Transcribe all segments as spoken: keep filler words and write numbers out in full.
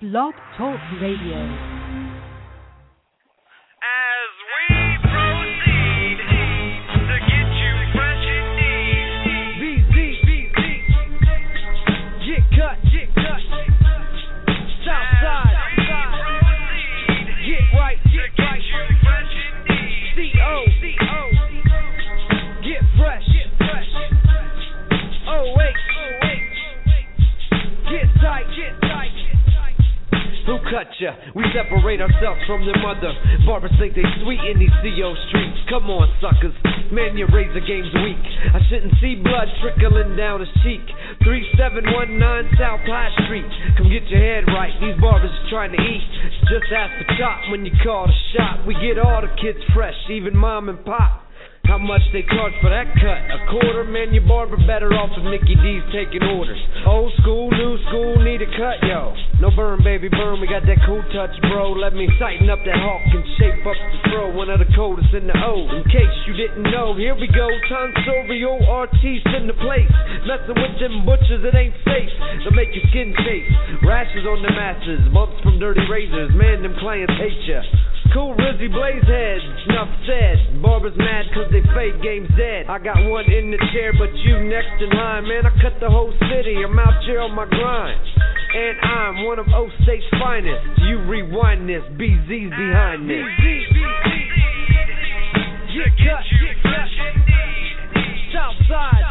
Blog Talk Radio. As we proceed to get you fresh indeed. B Z, B Z, get cut, get cut. Southside, get right, get right. C O, C O, get fresh, get fresh. Oh wait, oh wait, get tight, get tight. Who cut ya? We separate ourselves from their mother. Barbers think they sweet in these C O streets. Come on, suckers. Man, your razor game's weak. I shouldn't see blood trickling down his cheek. three seven one nine South High Street. Come get your head right. These barbers are trying to eat. Just ask the cop when you call the shop. We get all the kids fresh, even mom and pop. How much they charge for that cut? A quarter? Man, your barber better off if Mickey D's taking orders. Old school, new school, need a cut, yo. No burn, baby, burn, we got that cool touch, bro. Let me tighten up that hawk and shape up the throw. One of the coldest in the O. In case you didn't know, here we go. Tonsorial artists in the place. Messing with them butchers, it ain't safe. They'll make your skin chafe. Rashes on the masses, bumps from dirty razors. Man, them clients hate ya. Cool Rizzy Blazehead, enough said. Barbers mad cause they fake game's dead. I got one in the chair, but you next in line. Man, I cut the whole city, I'm out here on my grind. And I'm one of O State's finest. You rewind this, B Z's behind this. B Z, B Z, get cut, get cut. Southside,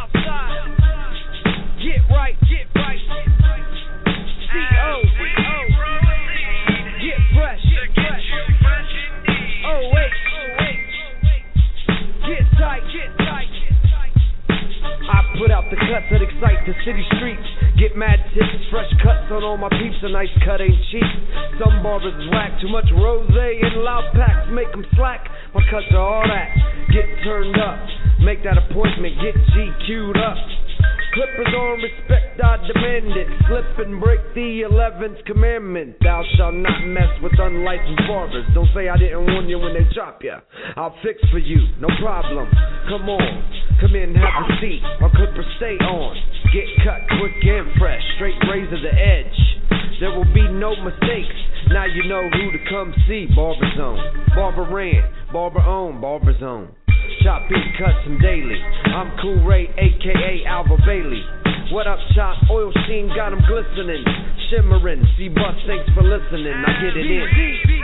get right, get right. C O, C O, get fresh, get fresh. Oh wait, oh wait, get tight, get tight. I put out the cuts that excite the city streets. Get mad tips, fresh cuts on all my peeps. A nice cut ain't cheap. Some barbers is whack, too much rosé and loud packs make them slack. My cuts are all that. Get turned up, make that appointment, get G Q'd up. Clippers on respect, I demand it. Slip and break the eleventh commandment. Thou shalt not mess with unlicensed barbers. Don't say I didn't warn you when they chop ya. I'll fix for you, no problem. Come on, come in, have a seat. My clippers stay on. Get cut quick and fresh, straight razor the edge. There will be no mistakes. Now you know who to come see. Barber Zone, Barber Ran, Barber Own, Barber Zone. Chop beat, cuts them daily. I'm Cool Ray, aka Alva Bailey. What up, Chop? Oil sheen got them glistening, shimmering. See, bus, thanks for listening. I get it in.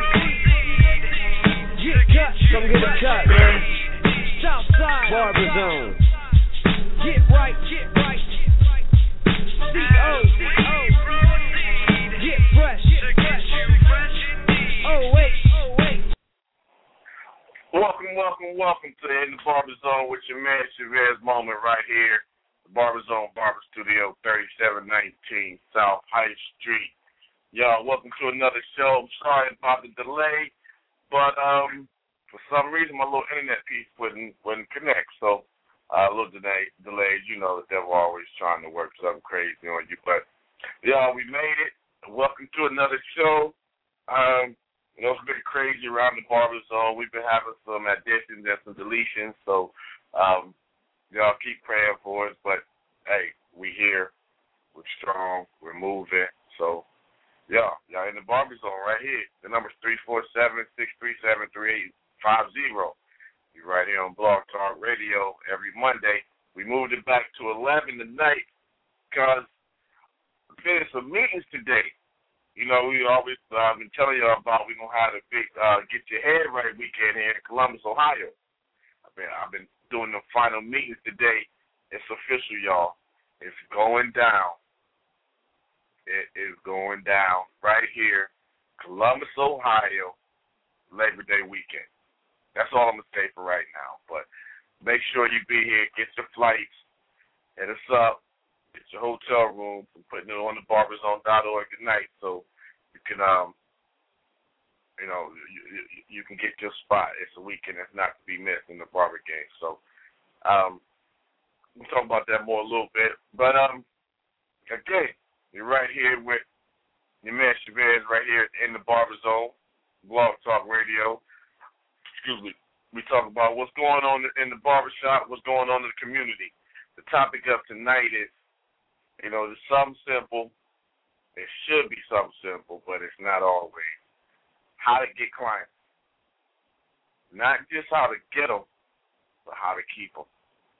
Get cut, come get a cut, man. Southside, Barber Zone. Get right, get right. C O, C O. Get fresh, get fresh. Oh wait, oh wait. Welcome, welcome, welcome to the In the Barber Zone with your man Chavez Moment right here. The Barber Zone Barber Studio, thirty-seven nineteen South High Street. Y'all, welcome to another show. I'm sorry about the delay, but um, for some reason my little internet piece wouldn't wouldn't connect. So uh, a little delay, delayed. You know the devil always trying to work something crazy on you. But y'all, we made it. Welcome to another show. Um. You know, it's been crazy around the Barber Zone. We've been having some additions and some deletions, so um, y'all keep praying for us. But, hey, we here. We're strong. We're moving. So, y'all, y'all in the Barber Zone right here. The number's three four seven, six three seven, three eight five zero. You're right here on Blog Talk Radio every Monday. We moved it back to eleven tonight because we finished some meetings today. You know, we always uh, been telling y'all about we're going to have a big uh, Get Your Head Right weekend here in Columbus, Ohio. I've been, I've been doing the final meetings today. It's official, y'all. It's going down. It is going down right here, Columbus, Ohio, Labor Day weekend. That's all I'm going to say for right now. But make sure you be here. Get your flights. Hit us up. Get your hotel room. I'm putting it on the barber zone dot org tonight, so you can, um, you know, you, you, you can get your spot. It's a weekend that's not to be missed in the barber game. So, um, we'll talk about that more a little bit. But, um, again, you're right here with your man Chavez right here in the Barber Zone, Blog Talk Radio. Excuse me. We talk about what's going on in the barbershop, what's going on in the community. The topic of tonight is, you know, it's something simple. it should be something simple, but it's not always. How to get clients. Not just how to get them, but how to keep them.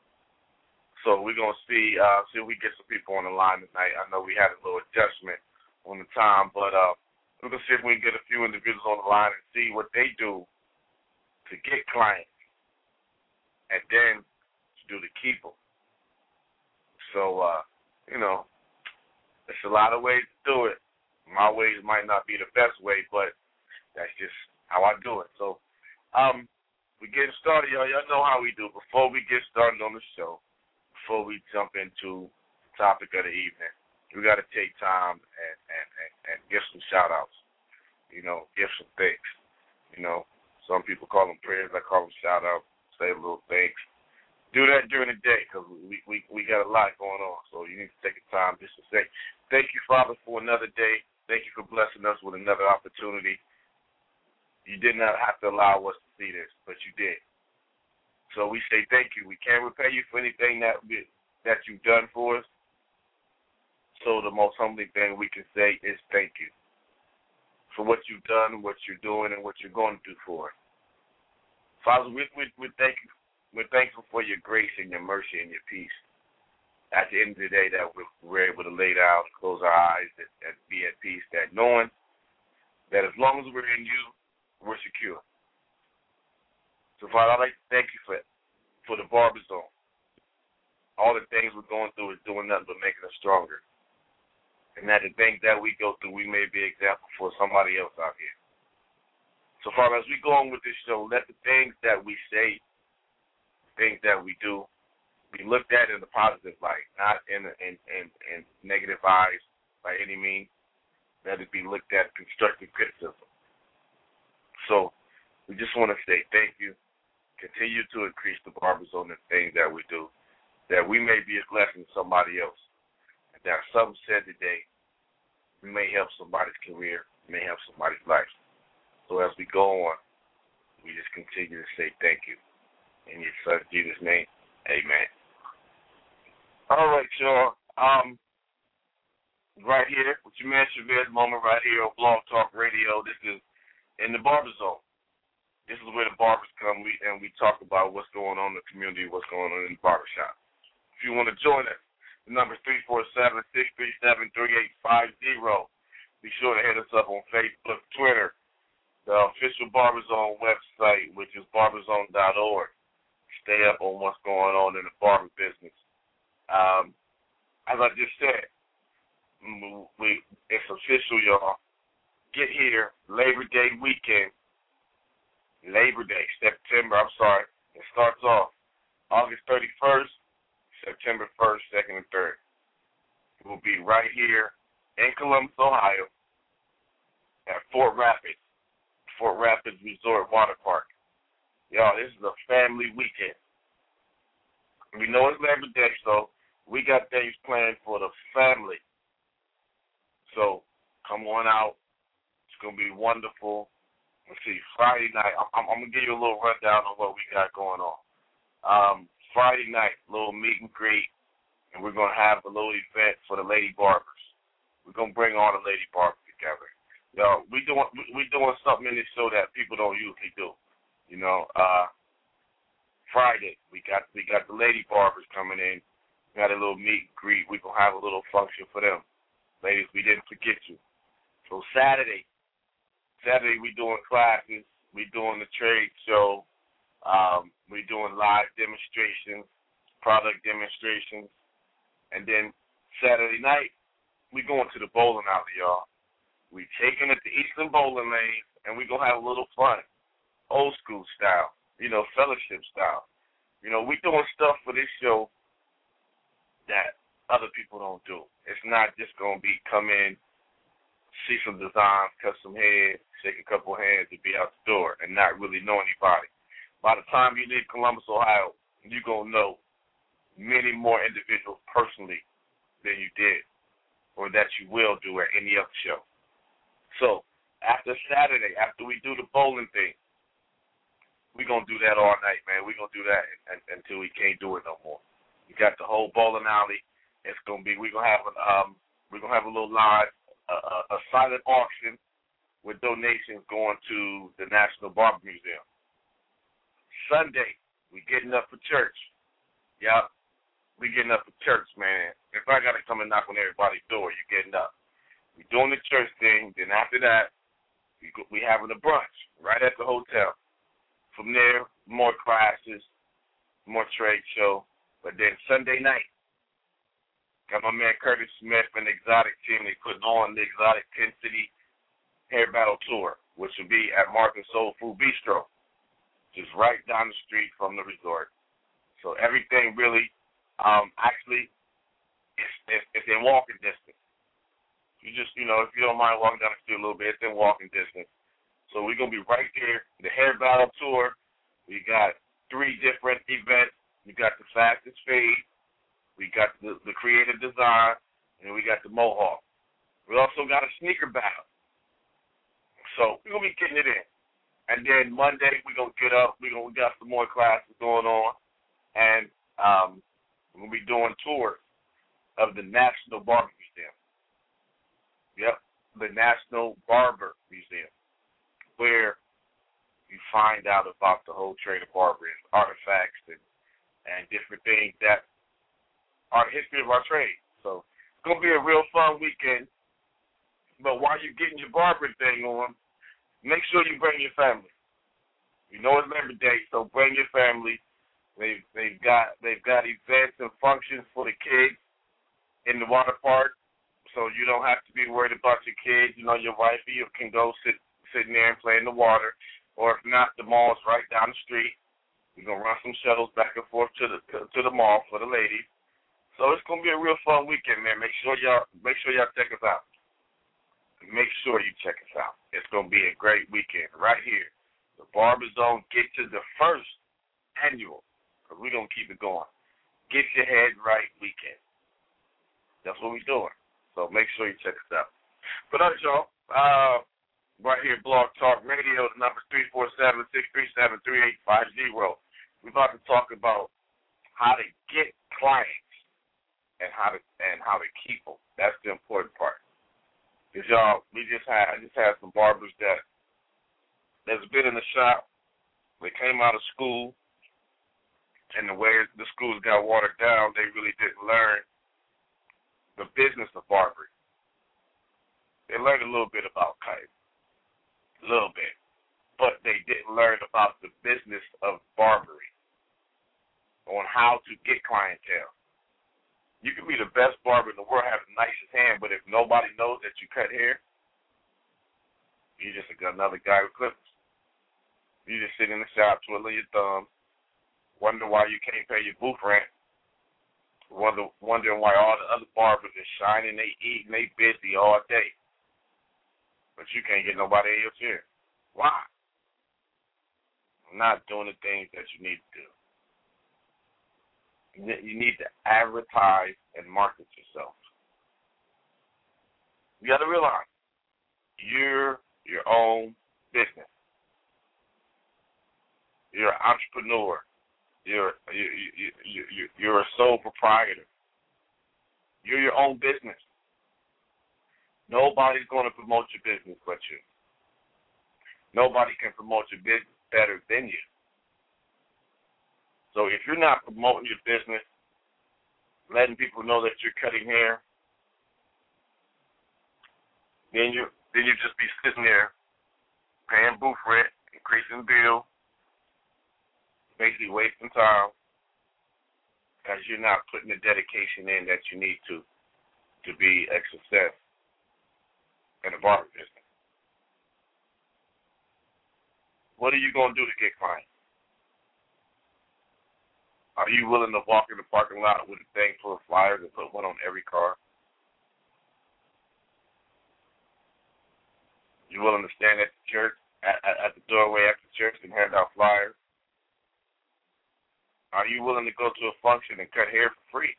So we're going to see uh, see if we get some people on the line tonight. I know we had a little adjustment on the time, but uh, we're going to see if we can get a few individuals on the line and see what they do to get clients and then to do to keep them. So, uh, you know, there's a lot of ways to do it. My ways might not be the best way, but that's just how I do it. So um, we're getting started, y'all. Y'all know how we do. Before we get started on the show, before we jump into the topic of the evening, we got to take time and, and, and, and give some shout-outs, you know, give some thanks. You know, some people call them prayers. I call them shout-outs, say a little thanks. Do that during the day because we, we, we got a lot going on. So you need to take the time just to say, thank you, Father, for another day. Thank you for blessing us with another opportunity. You did not have to allow us to see this, but you did. So we say thank you. We can't repay you for anything that we, that you've done for us. So the most humbling thing we can say is thank you for what you've done, what you're doing, and what you're going to do for us. Father, we, we, we thank you. We're thankful for your grace and your mercy and your peace. At the end of the day, that we're, we're able to lay down, close our eyes, and, and be at peace, that knowing that as long as we're in you, we're secure. So, Father, I'd like to thank you for for the Barber Zone. All the things we're going through is doing nothing but making us stronger. And that the things that we go through, we may be an example for somebody else out here. So, Father, as we go on with this show, let the things that we say, things that we do, be looked at in a positive light, not in in, in, in negative eyes by any means. Let it be looked at constructive criticism. So we just want to say thank you. Continue to increase the Barber Zone and things that we do, that we may be a blessing to somebody else. And that something said today, we may help somebody's career, may help somebody's life. So as we go on, we just continue to say thank you. In your son Jesus' name, amen. All right, y'all. Um, right here, with your man Chavez Moment right here on Blog Talk Radio. This is in the Barber Zone. This is where the barbers come we, and we talk about what's going on in the community, what's going on in the barbershop. If you want to join us, the number is three four seven, six three seven, three eight five zero. Be sure to hit us up on Facebook, Twitter, the official Barber Zone website, which is barber zone dot org. Stay up on what's going on in the barber business. Um, as I just said, we it's official, y'all. Get here, Labor Day weekend. Labor Day, September, I'm sorry. It starts off August thirty-first, September first, second, and third. We'll be right here in Columbus, Ohio, at Fort Rapids, Fort Rapids Resort Water Park. Y'all, this is a family weekend. We know it's Labor Day, so we got things planned for the family. So come on out. It's going to be wonderful. Let's see, Friday night, I'm, I'm going to give you a little rundown on what we got going on. Um, Friday night, little meet and greet, and we're going to have a little event for the lady barbers. We're going to bring all the lady barbers together. Y'all, we doing, we doing something in this show that people don't usually do. You know, uh, Friday, we got we got the lady barbers coming in. We got a little meet and greet. We're going to have a little function for them. Ladies, we didn't forget you. So Saturday, Saturday we doing classes. We doing the trade show. Um, we doing live demonstrations, product demonstrations. And then Saturday night, we going to the bowling alley, y'all. We taking it to Eastern Bowling Lane, and we going to have a little fun. Old school style, you know, fellowship style. You know, we doing stuff for this show that other people don't do. It's not just going to be come in, see some designs, cut some heads, shake a couple hands, and be out the door and not really know anybody. By the time you leave Columbus, Ohio, you're going to know many more individuals personally than you did or that you will do at any other show. So after Saturday, after we do the bowling thing, we're going to do that all night, man. We're going to do that until we can't do it no more. We got the whole bowling alley. It's going to be, we're going to have, um, we're going to have a little live a, a, a silent auction with donations going to the National Barber Museum. Sunday, we getting up for church. Yep, we getting up for church, man. If I got to come and knock on everybody's door, you getting up. We doing the church thing. Then after that, we go, we having a brunch right at the hotel. From there, more classes, more trade show. But then Sunday night, got my man Curtis Smith and the Exotic team. They putting on the Exotic ten City Hair Battle Tour, which will be at Marcus Soul Food Bistro, just right down the street from the resort. So everything really, um, actually, it's, it's, it's in walking distance. You just, you know, if you don't mind walking down the street a little bit, it's in walking distance. So we're going to be right there. The Hair Battle Tour, we got three different events. We got the Fastest Fade, we got the, the Creative Design, and we got the Mohawk. We also got a sneaker battle. So we're going to be getting it in. And then Monday, we're going to get up. We're going to we got some more classes going on. And um, we're going to be doing tours of the National Barber Museum. Yep, the National Barber Museum, where you find out about the whole trade of barbering, artifacts, and, and different things that are the history of our trade. So it's going to be a real fun weekend. But while you're getting your barbering thing on, make sure you bring your family. You know it's Labor Day, so bring your family. They've they've got they've got events and functions for the kids in the water park, so you don't have to be worried about your kids. You know your wife you can go sit sitting there and play in the water, or if not, the mall's right down the street. We're gonna run some shuttles back and forth to the to, to the mall for the ladies. So it's gonna be a real fun weekend, man. Make sure y'all make sure y'all check us out. Make sure you check us out. It's gonna be a great weekend right here. The Barber Zone Get to the first annual. Because we're going to keep it going. Get your head right weekend. That's what we're doing. So make sure you check us out. But all right, y'all. Uh, right here, Blog Talk Radio. The number is three four seven, six three seven, three eight five zero. We're about to talk about how to get clients and how to and how to keep them. That's the important part. Because, y'all, we just had, I just had some barbers that that's been in the shop. They came out of school. And the way the schools got watered down, they really didn't learn the business of barbering. They learned a little bit about cutting, a little bit, but they didn't learn about the business of barbering, on how to get clientele. You can be the best barber in the world, have the nicest hand, but if nobody knows that you cut hair, you're just another guy with clippers. You just sit in the shop twiddling your thumbs, wonder why you can't pay your booth rent, wonder, wondering why all the other barbers are shining, they eat, and they busy all day. But you can't get nobody in your chair. Why? I'm not doing the things that you need to do. You need to advertise and market yourself. You got to realize you're your own business. You're an entrepreneur. You're you you you you you're a sole proprietor. You're your own business. Nobody's going to promote your business but you. Nobody can promote your business better than you. So if you're not promoting your business, letting people know that you're cutting hair, then you then you just be sitting there paying booth rent, increasing bill, basically wasting time because you're not putting the dedication in that you need to to be a success in the barber business. What are you going to do to get clients? Are you willing to walk in the parking lot with a thing full of flyers and put one on every car? You willing to stand at the church, at, at the doorway after church and hand out flyers? Are you willing to go to a function and cut hair for free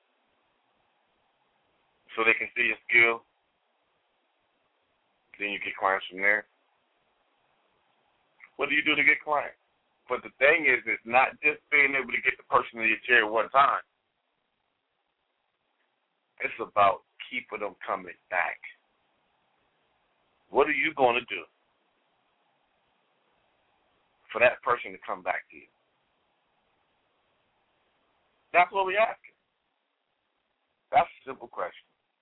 so they can see your skill? Then you get clients from there. What do you do to get clients? But the thing is, it's not just being able to get the person in your chair one time. It's about keeping them coming back. what are you going to do for that person to come back to you? That's what we ask. That's a simple question.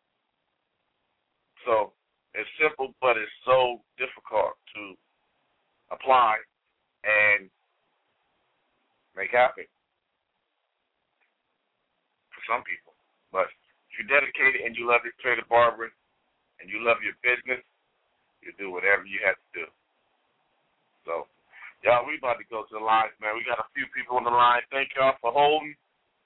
So it's simple, but it's so difficult to apply and make happen for some people. But if you're dedicated and you love your trade of barbering and you love your business, you do whatever you have to do. So, y'all, we about to go to the lines, man. We got a few people on the line. Thank y'all for holding.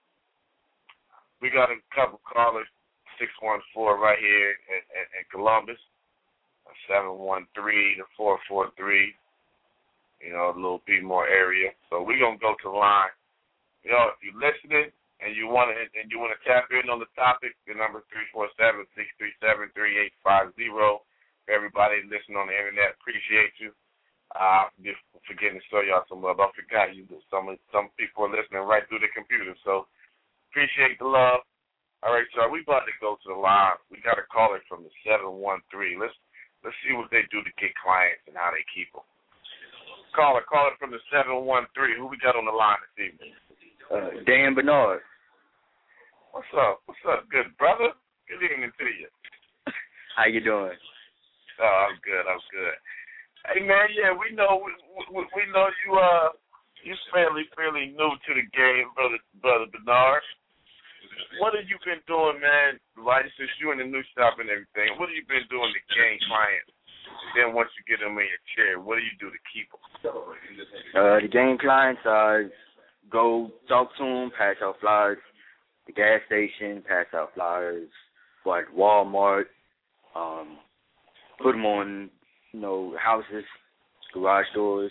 We got a couple callers, six one four right here in, in, in Columbus, seven one three to four four three, you know, a little bit more area. So we're going to go to the line. You know, if you're listening and you want to and you want to tap in on the topic, the number is three four seven, six three seven, three eight five zero. Everybody listening on the internet, appreciate you. Uh, just forgetting to show y'all some love. I forgot you. Some, some people are listening right through the computer, so appreciate the love. All right, so we about to go to the line. We got a caller from the seven one three. Let's let's see what they do to get clients and how they keep them. Caller, caller from the seven one three. Who we got on the line this evening? Uh, Dan Bernard. What's up? What's up, good brother? Good evening to you. How you doing? Oh, I'm good. I'm good. Hey man, yeah, we know we, we, we know you. Uh, you fairly fairly new to the game, brother brother Bernard. What have you been doing, man? Like since you in the new shop and everything, what have you been doing to gain clients? And then once you get them in your chair, what do you do to keep them? Uh, to gain clients, I go talk to them, pass out flyers. The gas station, pass out flyers. Go at Walmart. Um, put them on, you know, houses, garage doors.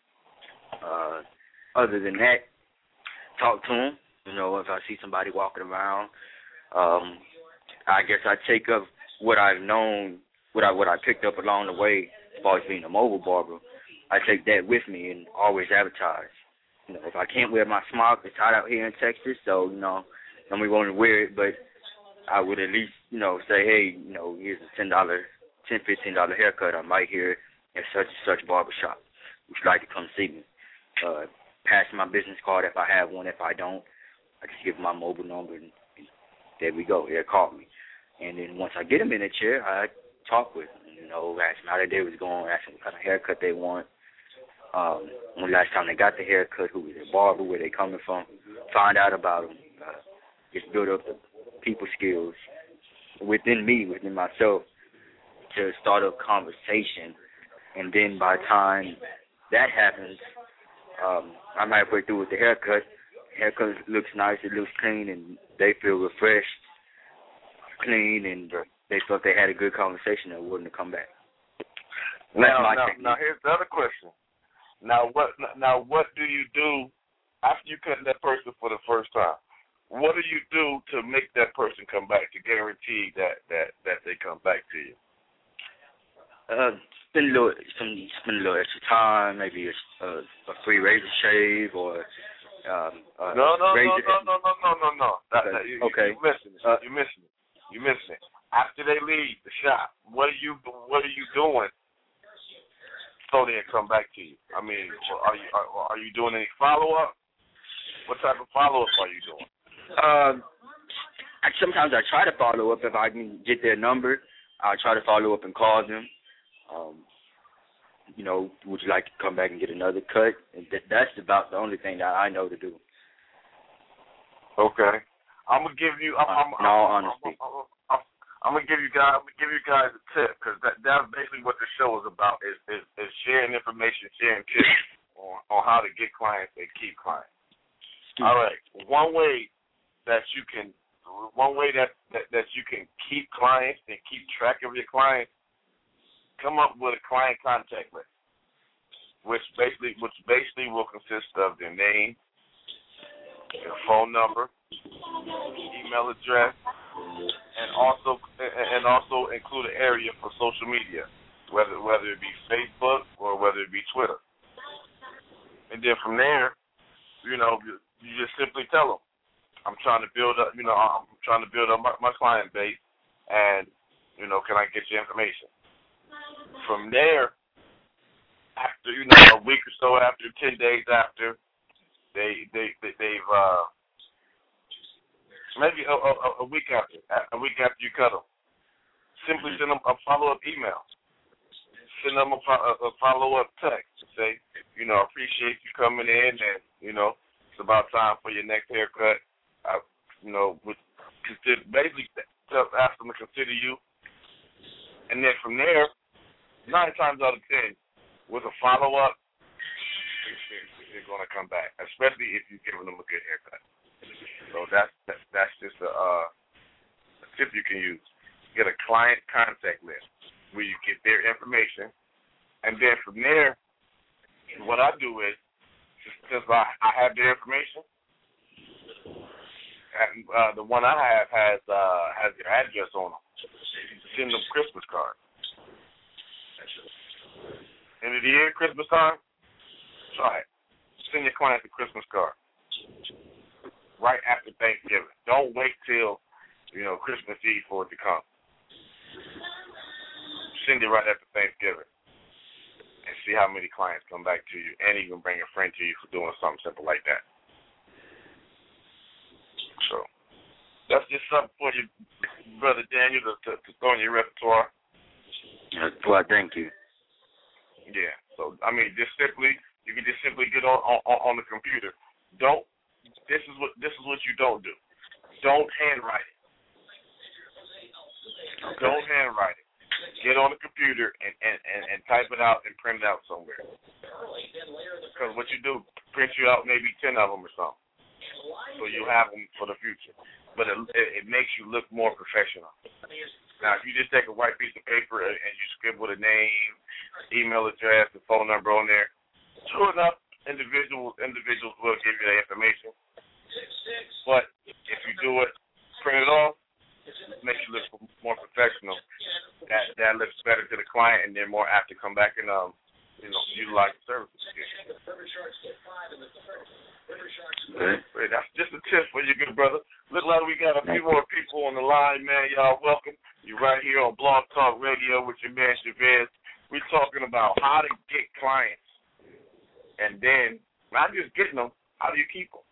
Uh, other than that, talk to them. You know, if I see somebody walking around, um, I guess I take up what I've known, what I what I picked up along the way, as far as being a mobile barber. I take that with me and always advertise. You know, if I can't wear my smock, it's hot out here in Texas, so you know, I'm going to wear it. But I would at least, you know, say, hey, you know, here's a ten dollar, ten fifteen dollar haircut. I'm right here at such and such barbershop. Would you like to come see me? Uh, pass my business card if I have one. If I don't, I just give my mobile number, and, and there we go. They'll call me. And then once I get them in a chair, I talk with them, you know, ask them how their day was going, ask them what kind of haircut they want, um, when last time they got the haircut, who was their barber, where they coming from, find out about them, uh, just build up the people skills within me, within myself, to start a conversation. And then by the time that happens, um, I'm halfway through with the haircut. Haircut looks nice, it looks clean, and they feel refreshed, clean, and they felt they had a good conversation and wouldn't have come back. Now, now, now, here's the other question. Now, what? Now, what do you do after you cut that person for the first time? What do you do to make that person come back, to guarantee that that, that they come back to you? Uh, spend a little, some, spend a little extra time, maybe a, a, a free razor shave, or um, uh, no, no, razor no, no, no, no, no, no, no. Okay. That, you, okay. You're missing it. Uh, you're missing it. You're missing it. After they leave the shop, what are you what are you doing so they come back to you? I mean, are you are, are you doing any follow up? What type of follow up are you doing? Uh, I, sometimes I try to follow up if I can get their number. I try to follow up and call them. Um, you know, would you like to come back and get another cut? And that, that's about the only thing that I know to do. Okay, I'm gonna give you. I'm, I'm, in all I'm, honesty, I'm, I'm, I'm, I'm gonna give you guys. I'm gonna give you guys a tip, because that that's basically what the show is about. Is is, is sharing information, sharing tips on, on how to get clients and keep clients. All right, one way that you can, one way that, that that you can keep clients and keep track of your clients, come up with a client contact list, which basically which basically will consist of their name, their phone number, email address, and also and also include an area for social media, whether whether it be Facebook or whether it be Twitter. And then from there, you know, you, you just simply tell them, I'm trying to build up, you know, I'm trying to build up my, my client base, and you know, can I get your information? from there, after, you know, a week or so after, ten days after, they, they, they, they've, uh, maybe a, a, a week after, a week after you cut them, simply send them a follow-up email. Send them a, a follow-up text to say, you know, appreciate you coming in, and, you know, it's about time for your next haircut. I, you know, would consider, basically ask them to consider you. And then from there, nine times out of ten, with a follow-up, they're going to come back, especially if you're giving them a good haircut. So that's that's, that's just a, uh, a tip you can use. Get a client contact list where you get their information, and then from there, what I do is, since I, I have their information, and, uh, the one I have has uh, has their address on them. Send them Christmas cards. End of the year, Christmas time, try it. Send your clients a Christmas card right after Thanksgiving. Don't wait till, you know, Christmas Eve for it to come. Send it right after Thanksgiving and see how many clients come back to you, and even bring a friend to you for doing something simple like that. So that's just something for you, Brother Daniel, to, to, to throw in your repertoire. Well, thank you. Yeah. So, I mean, just simply, you can just simply get on, on on the computer. Don't. This is what this is what you don't do. Don't handwrite it. Okay. Don't handwrite it. Get on the computer and, and, and, and type it out and print it out somewhere. Because what you do, print you out maybe ten of them or something, so you have them for the future. But it, it, it makes you look more professional. Now, if you just take a white piece of paper and you scribble the name, email address, the phone number on there, sure enough, individuals individuals will give you that information. But if you do it, print it off, it makes you look more professional. That that looks better to the client, and they're more apt to come back and um, you know, utilize the services again. Okay. That's just a tip for you, good brother. Look like we got a few more people on the line, man. Y'all welcome. You're right here on Blog Talk Radio with your man Chavez. We're talking about how to get clients. And then, not just getting them, how do you keep them?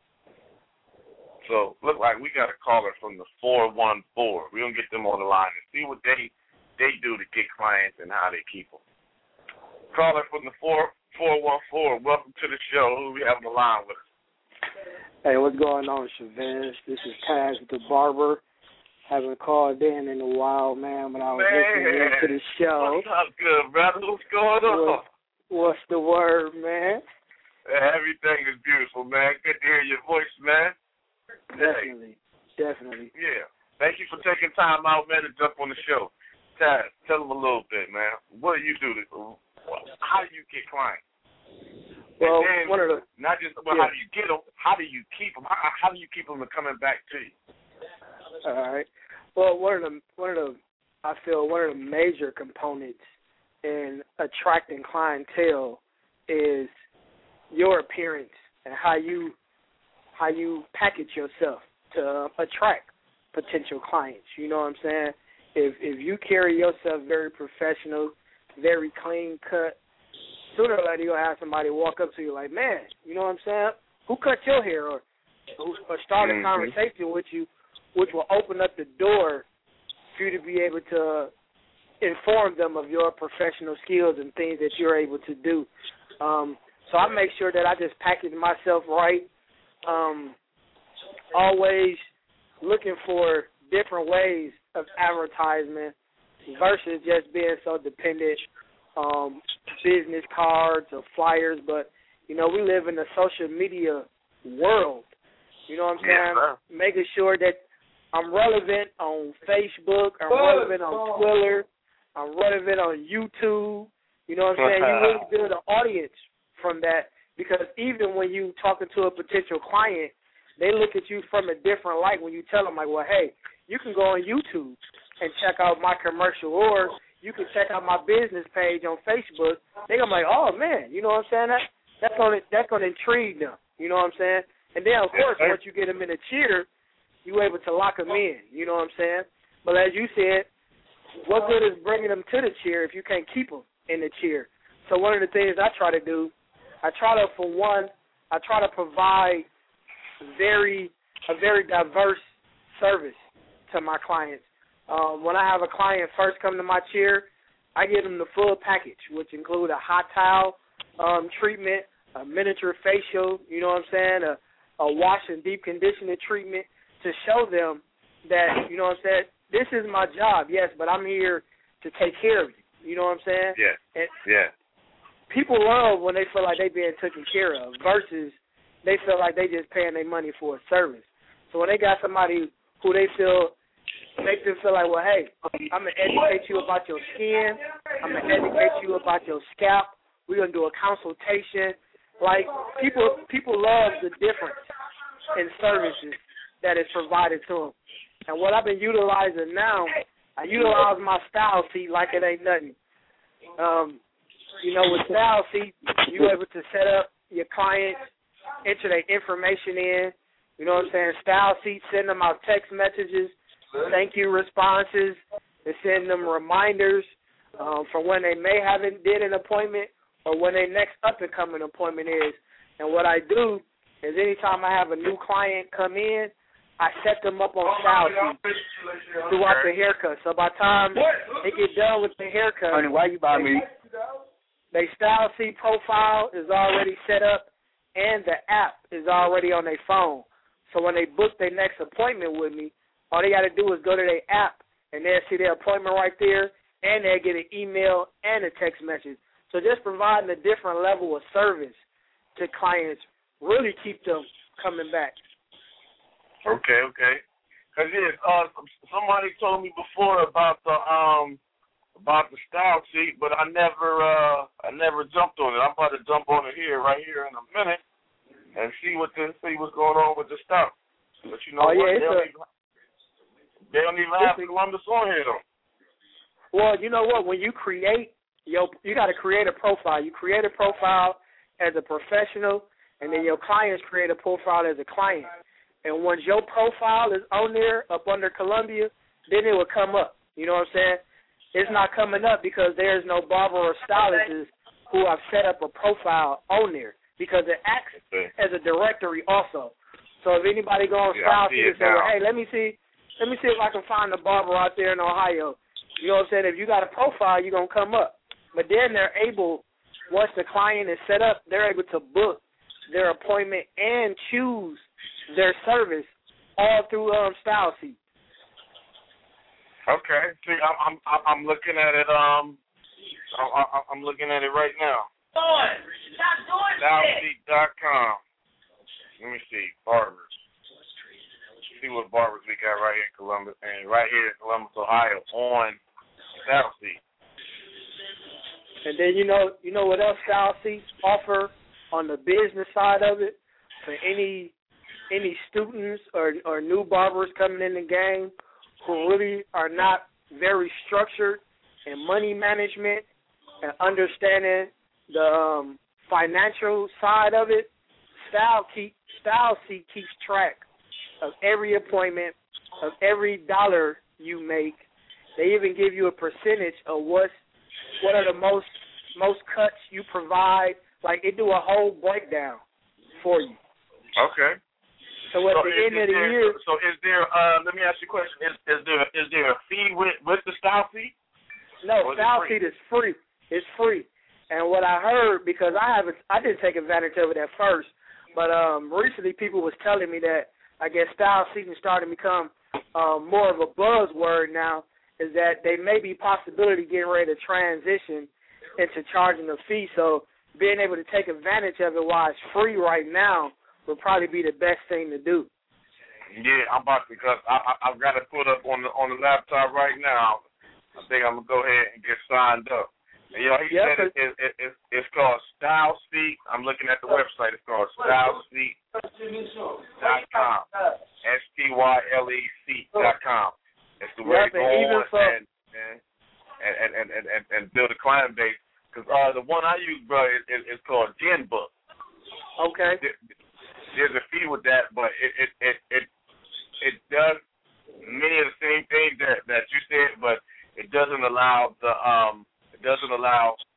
So, look like we got a caller from the four one four. We're going to get them on the line and see what they they do to get clients and how they keep them. Caller from the four one four, welcome to the show. Who we have on the line with us? Hey, what's going on, Chavez? This is Taz the Barber. Haven't called in in a while, man, but I was man, listening to the show. What's up, good brother? What's going on? What, what's the word, man? Everything is beautiful, man. Good to hear your voice, man. Definitely, hey. definitely. Yeah. Thank you for taking time out, man, to jump on the show. Taz, tell them a little bit, man. What do you do? To, how do you get clients? Well, then, one of the not just well, yeah. how do you get them? How do you keep them? How, how do you keep them coming back to you? All right. Well, one of the one of the I feel one of the major components in attracting clientele is your appearance and how you how you package yourself to attract potential clients. You know what I'm saying? If if you carry yourself very professional, very clean cut, sooner or later you'll have somebody walk up to you like, man, you know what I'm saying? Who cut your hair? Or, or start a mm-hmm. conversation with you, which will open up the door for you to be able to inform them of your professional skills and things that you're able to do. Um, so I make sure that I just package myself right, um, always looking for different ways of advertisement versus just being so dependent on um, business cards or flyers. But, you know, we live in a social media world. You know what I'm saying? Yeah, making sure that I'm relevant on Facebook, I'm relevant on Twitter, I'm relevant on YouTube. You know what I'm saying? You really build an audience from that, because even when you talking to a potential client, they look at you from a different light when you tell them, like, well, hey, you can go on YouTube and check out my commercial, or you can check out my business page on Facebook. They're gonna be like, oh man, you know what I'm saying? That that's gonna that's gonna intrigue them. You know what I'm saying? And then of course, once you get them in a cheer, you able to lock them in. You know what I'm saying? But as you said, what good is bringing them to the cheer if you can't keep them? in the chair. So one of the things I try to do, I try to, for one, I try to provide very a very diverse service to my clients. Um, when I have a client first come to my chair, I give them the full package, which include a hot towel um, treatment, a miniature facial, you know what I'm saying, a, a wash and deep conditioning treatment to show them that, you know what I'm saying, this is my job, yes, but I'm here to take care of you, you know what I'm saying? Yeah, and yeah. People love when they feel like they're being taken care of versus they feel like they just paying their money for a service. So when they got somebody who they feel make them feel like, well, hey, I'm going to educate you about your skin. I'm going to educate you about your scalp. We're going to do a consultation. Like, people people love the difference in services that is provided to them. And what I've been utilizing now, I utilize my style seat like it ain't nothing. Um, you know, with style seat, you're able to set up your clients, enter their information in. You know what I'm saying? Style seat, send them out text messages, thank you responses, and send them reminders um, for when they may haven't did an appointment or when their next up-and-coming appointment is. And what I do is anytime I have a new client come in, I set them up on style sheets throughout the haircut. So by the time they get done with the haircut, Honey, why you buy me? Their style sheet profile is already set up and the app is already on their phone. So when they book their next appointment with me, all they got to do is go to their app, and they'll see their appointment right there, and they'll get an email and a text message. So just providing a different level of service to clients really keep them coming back. Okay, okay. Cause yeah, uh, somebody told me before about the um about the style sheet, but I never uh I never jumped on it. I'm about to jump on it here, right here in a minute, and see what the see what's going on with the stuff. But you know oh, what? Yeah, they, don't a, even, they don't even have Columbus on here though. Well, you know what? When you create your, you got to create a profile. You create a profile as a professional, and then your clients create a profile as a client. And once your profile is on there up under Columbia, then it will come up. You know what I'm saying? It's not coming up because there's no barber or stylist who have set up a profile on there because it acts okay. as a directory also. So if anybody go on yeah, Style Sheet and say, well, now. hey, let me see, let me see if I can find a barber out there in Ohio. You know what I'm saying? If you got a profile, you're going to come up. But then they're able, once the client is set up, they're able to book their appointment and choose their service all through um, Style Sheet. Okay. See, I'm I'm I'm looking at it. Um, I'm, I'm looking at it right now. style sheet dot com. Let me see, barbers. See what barbers we got right here in Columbus, and right here in Columbus, Ohio, on Style Sheet. And then you know, you know what else Style Sheets offer on the business side of it for any any students or or new barbers coming in the game who really are not very structured in money management and understanding the um, financial side of it. Style keep Style Sheet keeps track of every appointment, of every dollar you make. They even give you a percentage of what's what are the most most cuts you provide. Like, it do a whole breakdown for you. Okay. So at so the is, end is of the there, year, so is there? Uh, let me ask you a question. Is, is there is there a fee with with the Style Sheet? no, Style Sheet is free. It's free. And what I heard, because I haven't, I didn't take advantage of it at first, but um, recently people was telling me that I guess Style Sheet is starting to become um, more of a buzzword now. Is that they may be possibility getting ready to transition into charging a fee. So being able to take advantage of it while it's free right now would probably be the best thing to do. Yeah, I'm about to, because I, I, I've got it put up on the on the laptop right now. I think I'm gonna go ahead and get signed up. And, you know, he yeah, said it, it, it, it, it's called Style Sheet. I'm looking at the website. It's called style sheet dot com. S T Y L E C dot com. It's the way yep, to go and on so, and, and, and, and, and, and, and build a client base. Because uh, the one I use, bro, is, is, is called GenBook. Okay. There's a fee with that, but it it, it it it does many of the same things that, that you said, but it doesn't allow the um it doesn't allow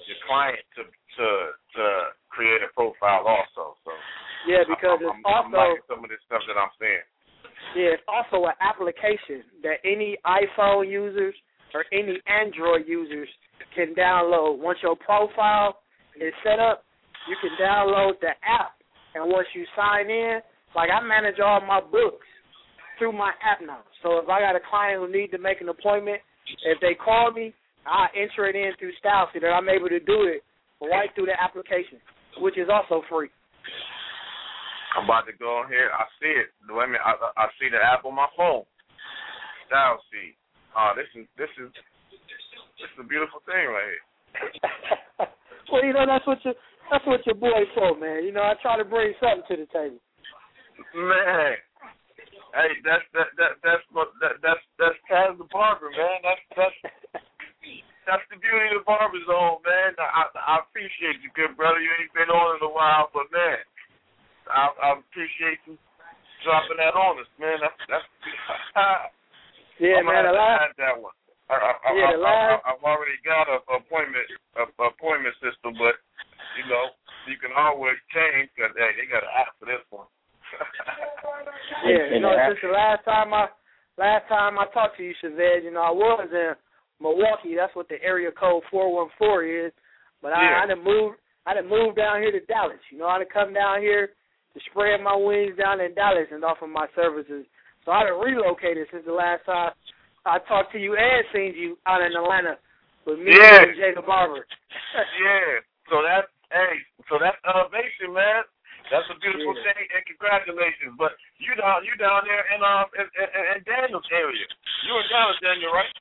your client to to to create a profile also. So yeah, because I'm, it's I'm, also I'm liking some of this stuff that I'm saying. Yeah, it's also an application that any iPhone users or any Android users can download. Once your profile is set up, you can download the app. And once you sign in, like I manage all my books through my app now. So if I got a client who needs to make an appointment, if they call me, I enter it in through Style so that I'm able to do it right through the application, which is also free. I'm about to go on here. I see it. Wait a minute. I, I see the app on my phone. Style Seed. Oh, this is this is this is a beautiful thing right here. Well, you know that's what you that's what your boy for, man. You know I try to bring something to the table. Man, hey, that's that that that's what that that's that's Taz the Barber, man. That's that's that's the beauty of the Barber Zone, man. I I appreciate you, good brother. You ain't been on in a while, but man. I, I appreciate you dropping that on us, man. That's that's. yeah, I'm man. gonna The last, add that one. I, I, yeah, I, the last. I, I've already got a appointment a, a appointment system, but you know you can always change because hey, they got an app for this one. yeah, you know, since the last time I last time I talked to you, Chavez, you know, I was in Milwaukee. That's what the area code four one four is. But I, yeah. I done moved. I done moved down here to Dallas. You know, I done come down here to spread my wings down in Dallas and offer my services. So I done relocated since the last time I talked to you and seen you out in Atlanta with me yeah. and Jay the Barber. yeah. So that's hey, so that's elevation, man. That's a beautiful yeah. thing, and congratulations. But you down you down there in um in, in, in Daniel's area. You in Dallas, Daniel, right?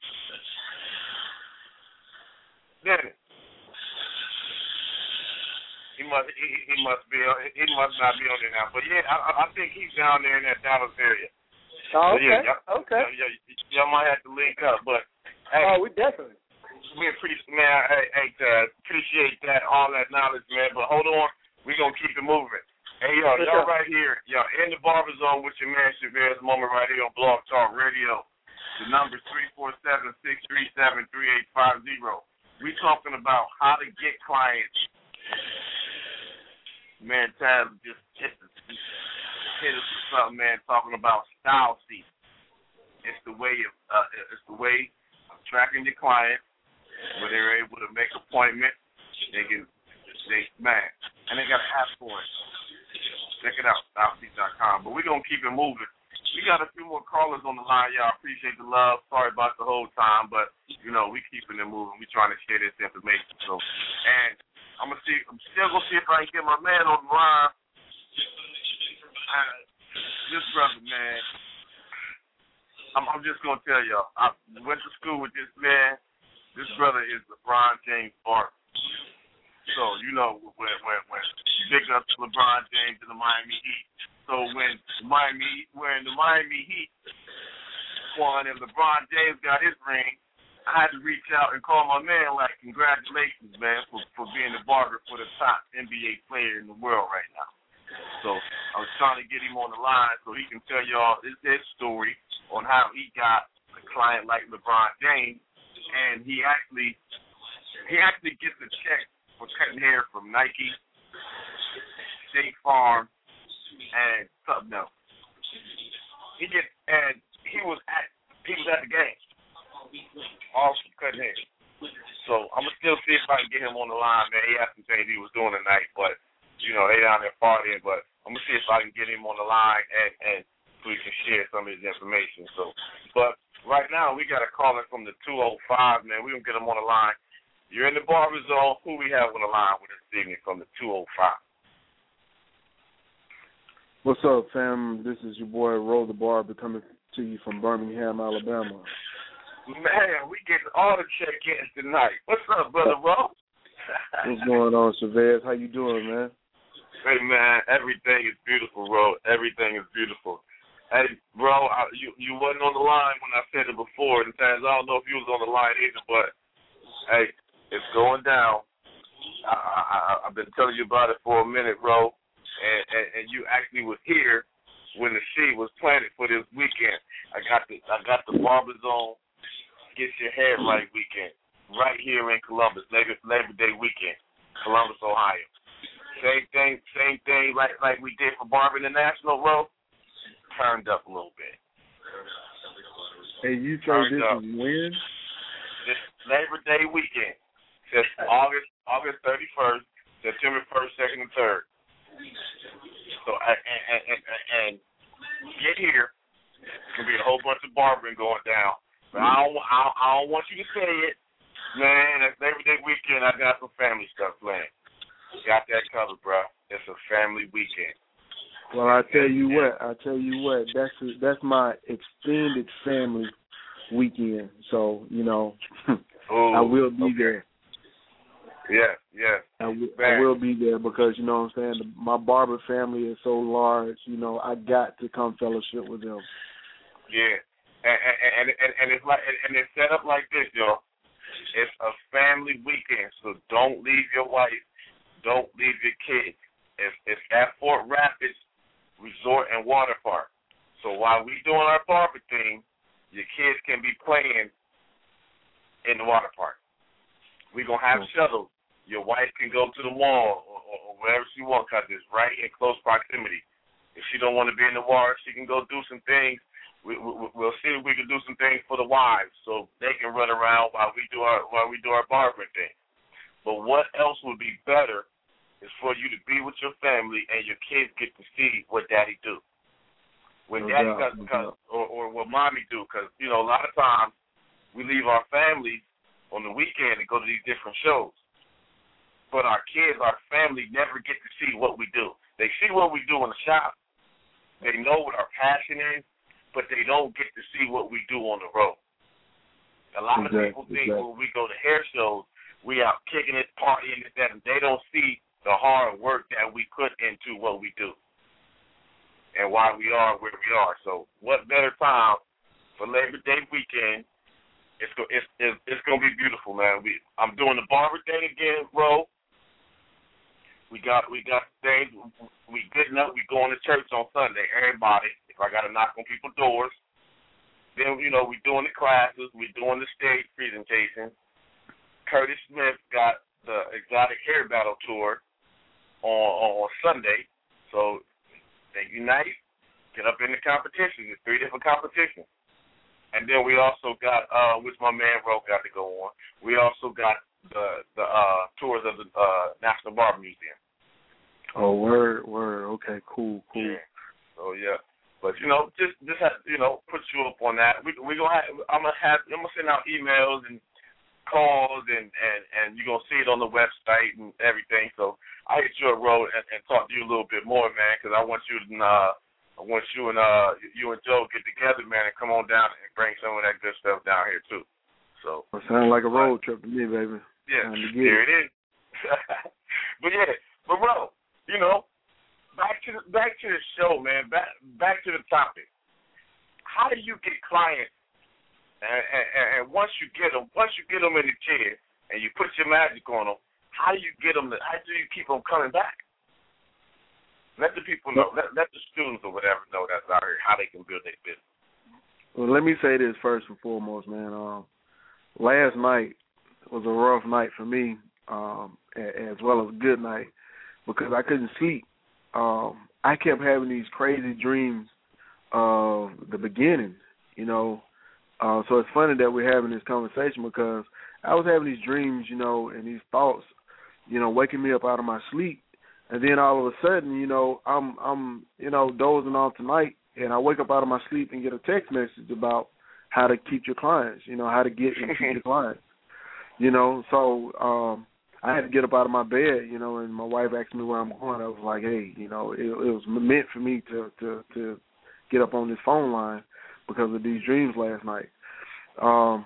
Daniel. He must he, he must be he must not be on there now. But yeah, I, I think he's down there in that Dallas area. Oh, okay. So, yeah, y'all, okay. Yeah, y'all might have to link up, but hey, oh, we definitely. We appreciate man, hey, hey uh, appreciate that all that knowledge, man. But hold on, we gonna keep it moving. Hey yo, For y'all sure. right here, y'all in the Barber Zone with your man Chavez Moment right here on Blog Talk Radio. The number is three four seven, six three seven, three eight five zero. We talking about how to get clients. Man, Taz just hit, hit us with something, man, talking about Style Seed. It's the way of uh, it's the way of tracking your client where they're able to make an appointment. They can they man, and they got an app for it. Check it out, style seed dot com. But we're gonna keep it moving. We got a few more callers on the line, y'all. Appreciate the love. Sorry about the whole time, but you know we keeping it moving. We trying to share this information. So and. I'm gonna see. I'm still gonna see if I can get my man on the line. Uh, this brother, man. I'm, I'm just gonna tell y'all. I went to school with this man. This brother is LeBron James Barber. So you know when when when big up to LeBron James and the Miami Heat. So when the Miami when the Miami Heat won and LeBron James got his ring, I had to reach out and call my man like, congratulations, man, for, for being the barber for the top N B A player in the world right now. So I was trying to get him on the line so he can tell y'all his, his story on how he got a client like LeBron James, and he actually he actually gets a check for cutting hair from Nike, State Farm, and something else. He gets and he was at he was at the game. All from cutting hair. So I'm gonna still see if I can get him on the line, man. He had some things he was doing tonight, but you know, they down there partying, but I'm gonna see if I can get him on the line and, and so we can share some of his information. So but right now we got a caller from the two oh five, man. We're gonna get him on the line. You're in the Barber Zone. Who we have on the line with us this evening from the two oh five? What's up, fam? This is your boy Ro the Barber coming to you from Birmingham, Alabama. Man, we getting all the check-ins tonight. What's up, brother, bro? What's going on, Chavez? How you doing, man? Hey, man, everything is beautiful, bro. Everything is beautiful. Hey, bro, I, you you wasn't on the line when I said it before. And Taz, I don't know if you was on the line either, but, hey, it's going down. I, I, I've been telling you about it for a minute, bro, and, and, and you actually was here when the seed was planted for this weekend. I got the I got the Barber Zone Get Your Hair Right weekend right here in Columbus, Labor, Labor Day weekend, Columbus, Ohio. Same thing, same thing like like we did for Barber International Row, turned up a little bit. Hey, you say Turned this up. is when? This Labor Day weekend, says August August thirty-first, September first, second, and third. So and and, and, and get here. It's gonna be a whole bunch of barbering going down. But I don't I don't, I don't want you to say it, man. That's Labor Day weekend. I got some family stuff planned. Got that covered, bro. It's a family weekend. Well, I tell you what, I tell you what, that's a, that's my extended family weekend. So you know, Ooh, I will be okay. there. Yeah, yeah. I, w- I will be there because you know what I'm saying. My Barber family is so large. You know, I got to come fellowship with them. Yeah, and and and, and it's like and it's set up like this, yo. It's a family weekend, so don't leave your wife. Don't leave your kids. It's, it's at Fort Rapids Resort and Water Park. So while we doing our barber thing, your kids can be playing in the water park. We're going to have shuttles. Your wife can go to the mall or, or, or wherever she wants because it's right in close proximity. If she don't want to be in the water, she can go do some things. We, we, we'll see if we can do some things for the wives so they can run around while we do our while we do our barbering thing. But what else would be better is for you to be with your family and your kids get to see what daddy do. When no daddy doubt, does, no cause, or, or what mommy do, because, you know, a lot of times we leave our families on the weekend to go to these different shows. But our kids, our family never get to see what we do. They see what we do in the shop. They know what our passion is, but they don't get to see what we do on the road. A lot exactly, of people think exactly. when we go to hair shows, we out kicking it, partying, and that, and they don't see the hard work that we put into what we do and why we are where we are. So what better time for Labor Day weekend? It's it's it's, it's going to be beautiful, man. We I'm doing the barber thing again, bro. We got we got things. We good enough. We going to church on Sunday. Everybody. If I got to knock on people's doors, then you know we doing the classes. We doing the stage presentation. Curtis Smith got the Exotic Hair Battle Tour on, on Sunday. So they unite, get up in the competition. There's three different competitions. And then we also got, uh, which my man Ro got to go on, we also got the the uh, tours of the uh, National Barber Museum. Oh, word, word. Okay, cool, cool. Yeah. So, yeah. But, you know, just, just have, you know, put you up on that. We we gonna have, I'm going to have, I'm going to send out emails and calls and, and, and you're going to see it on the website and everything. So I hit you a road and, and talk to you a little bit more, man, because I want you to, uh, I want you and uh, you and Joe get together, man, and come on down and bring some of that good stuff down here, too. So it sounds like a road trip to me, baby. Yeah, here it is. But, yeah, but, bro, you know, back to the, back to the show, man, back, back to the topic. How do you get clients? And, and, and once you get them, once you get them in the chair and you put your magic on them, how do you get them? To, how do you keep them coming back? Let the people know. Let, let the students or whatever know that's out here how they can build their business. Well, let me say this first and foremost, man. Um, last night was a rough night for me, um, as well as a good night, because I couldn't sleep. Um, I kept having these crazy dreams of the beginning, you know. Uh, so it's funny that we're having this conversation because I was having these dreams, you know, and these thoughts, you know, waking me up out of my sleep. And then all of a sudden, you know, I'm, I'm, you know, dozing off tonight, and I wake up out of my sleep and get a text message about how to keep your clients, you know, how to get and keep your clients, you know. So um, I had to get up out of my bed, you know, and my wife asked me where I'm going. I was like, hey, you know, it, it was meant for me to, to, to get up on this phone line because of these dreams last night. Um,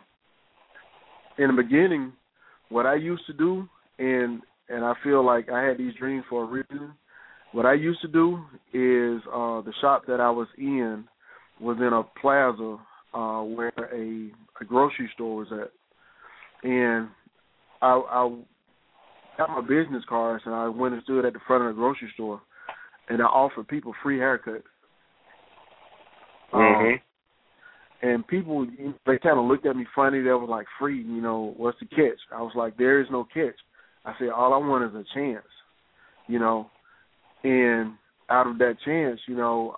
in the beginning, what I used to do, and and I feel like I had these dreams for a reason, what I used to do is uh, the shop that I was in was in a plaza uh, where a, a grocery store was at. And I, I got my business cards, and I went and stood at the front of the grocery store, and I offered people free haircuts. Mm-hmm. Um, and people, they kind of looked at me funny. They was like, free, you know, what's the catch? I was like, there is no catch. I said, all I want is a chance, you know. And out of that chance, you know,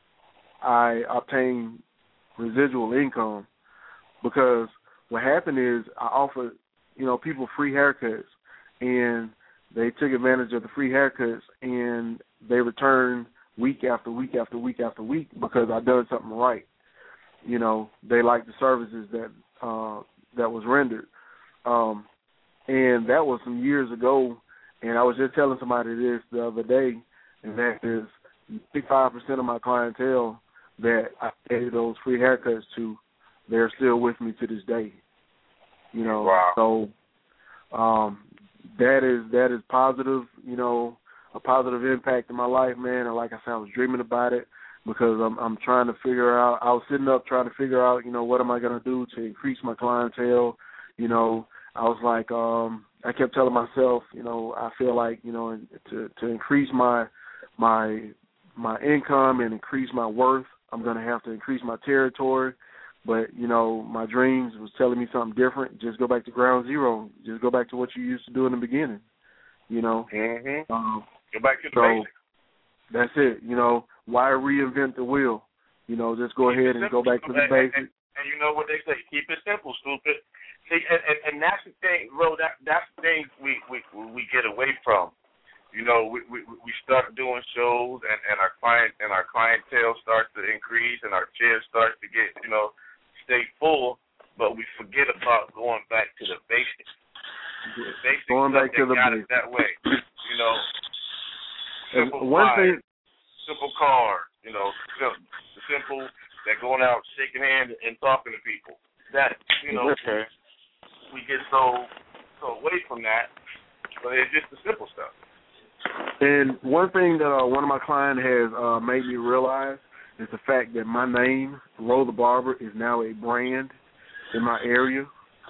I obtained residual income because what happened is I offered, you know, people free haircuts, and they took advantage of the free haircuts, and they returned week after week after week after week because I done something right. You know, they liked the services that uh, that was rendered. Um, and that was some years ago, and I was just telling somebody this the other day, and that is fifty-five percent of my clientele that I paid those free haircuts to, they're still with me to this day. You know, wow. so um, that is that is positive, you know, a positive impact in my life, man. And like I said, I was dreaming about it because I'm I'm trying to figure out, I was sitting up trying to figure out, you know, what am I going to do to increase my clientele. You know, I was like, um, I kept telling myself, you know, I feel like, you know, to to increase my my my income and increase my worth, I'm going to have to increase my territory. But, you know, my dreams was telling me something different. Just go back to ground zero. Just go back to what you used to do in the beginning, you know. Mm-hmm. Um, go back to the so basics. That's it. You know, why reinvent the wheel? You know, just go Keep ahead and simple, go back to the and, basics. And, and you know what they say, keep it simple, stupid. See, and, and, and that's the thing, bro, that, that's the thing we, we, we get away from. You know, we, we we start doing shows, and, and our client and our clientele starts to increase, and our chairs starts to get, you know, stay full, but we forget about going back to the basics. The basics going back to the got basics. it that way. You know, simple one fire, thing, simple car. You know, the simple that going out shaking hands and talking to people. That you know, okay. we get so so away from that, but it's just the simple stuff. And one thing that uh, one of my clients has uh, made me realize is the fact that my name, Ro the Barber, is now a brand in my area.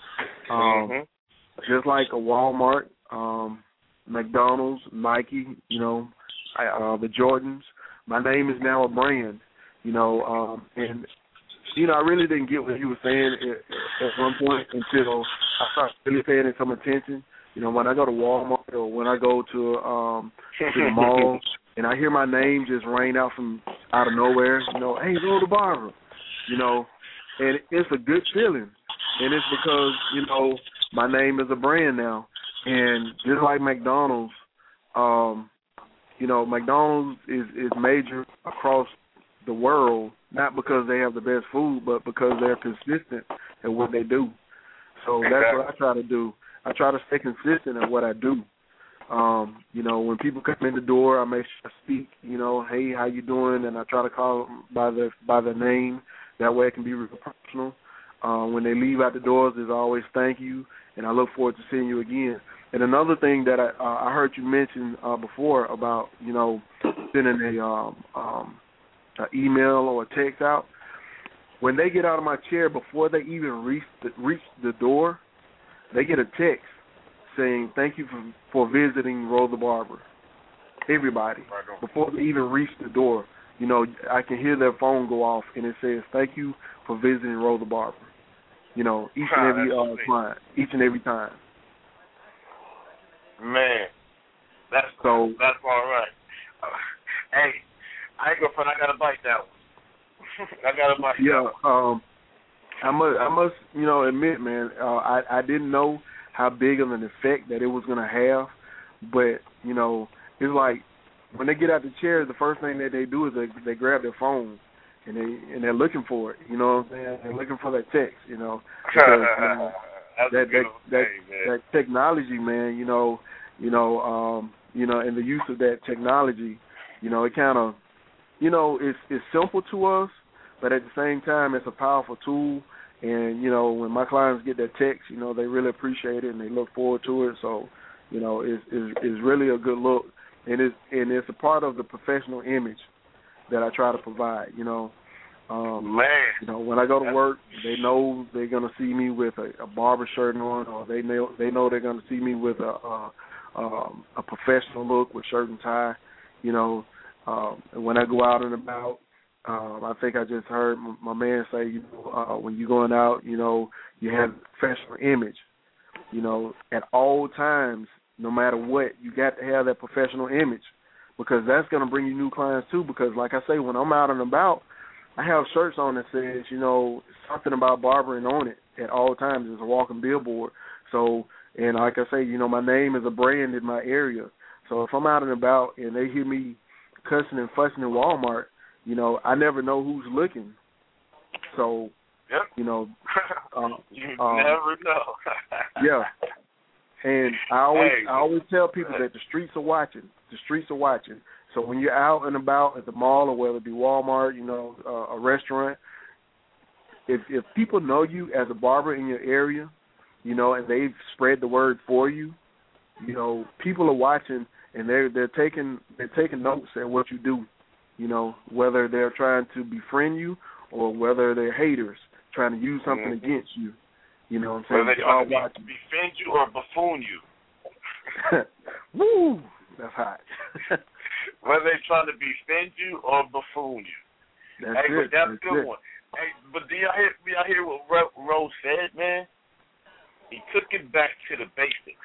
Um, mm-hmm. Just like a Walmart, um, McDonald's, Nike, you know, uh, the Jordans. My name is now a brand, you know, um, and, you know, I really didn't get what he was saying at, at one point until I started really paying it some attention. You know, when I go to Walmart or when I go to um to the mall and I hear my name just rain out from out of nowhere, you know, hey, Ro the Barber, you know, and it's a good feeling. And it's because, you know, my name is a brand now. And just like McDonald's, um, you know, McDonald's is, is major across the world, not because they have the best food, but because they're consistent at what they do. So that's what I try to do. I try to stay consistent at what I do. Um, you know, when people come in the door, I make sure I speak, you know, hey, how you doing? And I try to call them by their, by their name. That way it can be real personal. Uh, when they leave out the doors, there's always thank you, and I look forward to seeing you again. And another thing that I, uh, I heard you mention uh, before about, you know, sending a um, um, an email or a text out, when they get out of my chair, before they even reach the, reach the door, they get a text saying, thank you for, for visiting Ro the Barber. Everybody, before they even reach the door, you know, I can hear their phone go off, and it says, thank you for visiting Ro the Barber. You know, each and every uh, client, each and every time. Man, that's so that's all right. Uh, hey, I ain't gonna front. I gotta bite that one. I gotta bite yeah, that one. um, I must, I must, you know, admit, man, uh, I, I didn't know how big of an effect that it was gonna have, but you know, it's like when they get out the chair, the first thing that they do is they they grab their phone. And they and they're looking for it, you know what I'm saying? They're looking for that text, you know. Because, uh, that that that, that technology, man, you know, you know, um, you know, and the use of that technology, you know, it kind of, you know, it's it's simple to us, but at the same time, it's a powerful tool. And you know, when my clients get that text, you know, they really appreciate it and they look forward to it. So, you know, it's it's, it's really a good look, and it's and it's a part of the professional image that I try to provide, you know. Um, Man. You know, when I go to work, they know they're going to see me with a, a barber shirt on, or they know they know they're going to see me with a a, um, a professional look with shirt and tie, you know. Um, and when I go out and about, Um, I think I just heard my, my man say, you know, uh, when you're going out, you know, you have a professional image. You know, at all times, no matter what, you got to have that professional image because that's going to bring you new clients too. Because, like I say, when I'm out and about, I have shirts on that says, you know, something about barbering on it at all times. It's a walking billboard. So, and like I say, you know, my name is a brand in my area. So if I'm out and about and they hear me cussing and fussing in Walmart, you know, I never know who's looking. So, yep. you know. Um, you um, never know. yeah. And I always hey, I always tell people that the streets are watching. The streets are watching. So when you're out and about at the mall or whether it be Walmart, you know, uh, a restaurant, if if people know you as a barber in your area, you know, and they've spread the word for you, you know, people are watching and they're they're taking they're taking notes at what you do, you know, whether they're trying to befriend you or whether they're haters trying to use something mm-hmm. against you. You know what I'm saying? Whether they're trying to be, befriend you or buffoon you. Woo! That's hot. Whether they're trying to befriend you or buffoon you. That's hey, it. but that's, that's a good it. one. Hey, but do y'all hear, do y'all hear what Rose said, man? He took it back to the basics.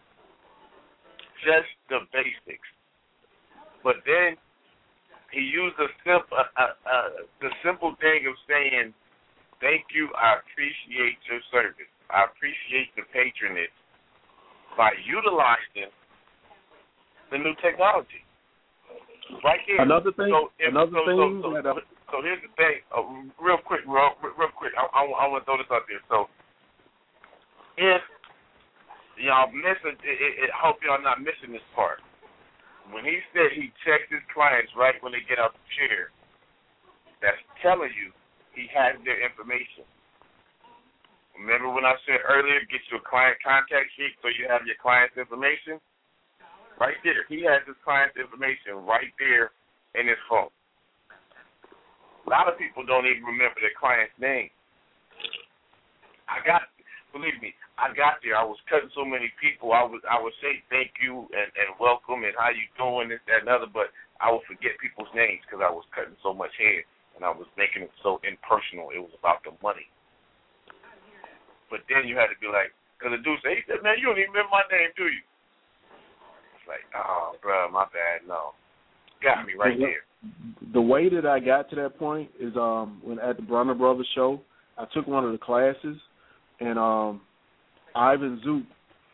Just the basics. But then he used a simple, uh, uh, uh, the simple thing of saying, thank you, I appreciate your service. I appreciate the patronage by utilizing the new technology. Right here. Another thing, so if, another so, thing. So, so, that, uh, so, so here's the thing, uh, real quick, real, real quick. I, I, I want to throw this out there. So if y'all missing, it, it, it, I hope y'all not missing this part. When he said he checks his clients right when they get out the chair, that's telling you he has their information. Remember when I said earlier, get you a client contact sheet so you have your client's information? Right there. He has his client's information right there in his phone. A lot of people don't even remember their client's name. I got, believe me, I got there. I was cutting so many people. I was I would say thank you and, and welcome and how you doing, this, that, and other, but I would forget people's names because I was cutting so much hair. And I was making it so impersonal. It was about the money. But then you had to be like, because the dude said, he said, man, you don't even remember my name, do you? It's like, oh, bro, my bad. No. Got me right there. The way that I got to that point is um, when at the Bronner Brothers show, I took one of the classes, and um, Ivan Zook,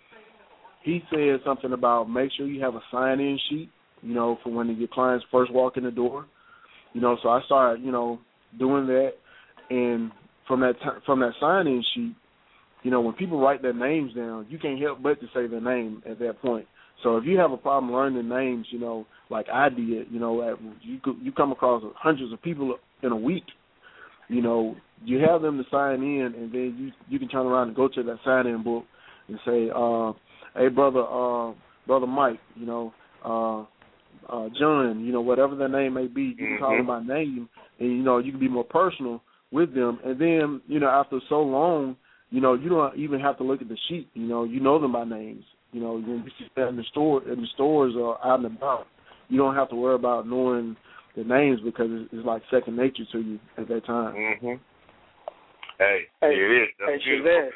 he said something about make sure you have a sign-in sheet, you know, for when your clients first walk in the door. You know, so I started, you know, doing that, and from that t- from that sign-in sheet, you know, when people write their names down, you can't help but to say their name at that point. So if you have a problem learning names, you know, like I did, you know, at, you you come across hundreds of people in a week, you know, you have them to sign in, and then you you can turn around and go to that sign-in book and say, uh, hey, brother, uh, brother Mike, you know, uh, Uh, John, you know, whatever their name may be, you can mm-hmm. call them by name, and, you know, you can be more personal with them. And then, you know, after so long, you know, you don't even have to look at the sheet. You know, you know them by names. You know, you see that in the store, in the stores or out and about. You don't have to worry about knowing the names because it's, it's like second nature to you at that time. Mm-hmm. Hey, hey, here it is. That's hey, beautiful.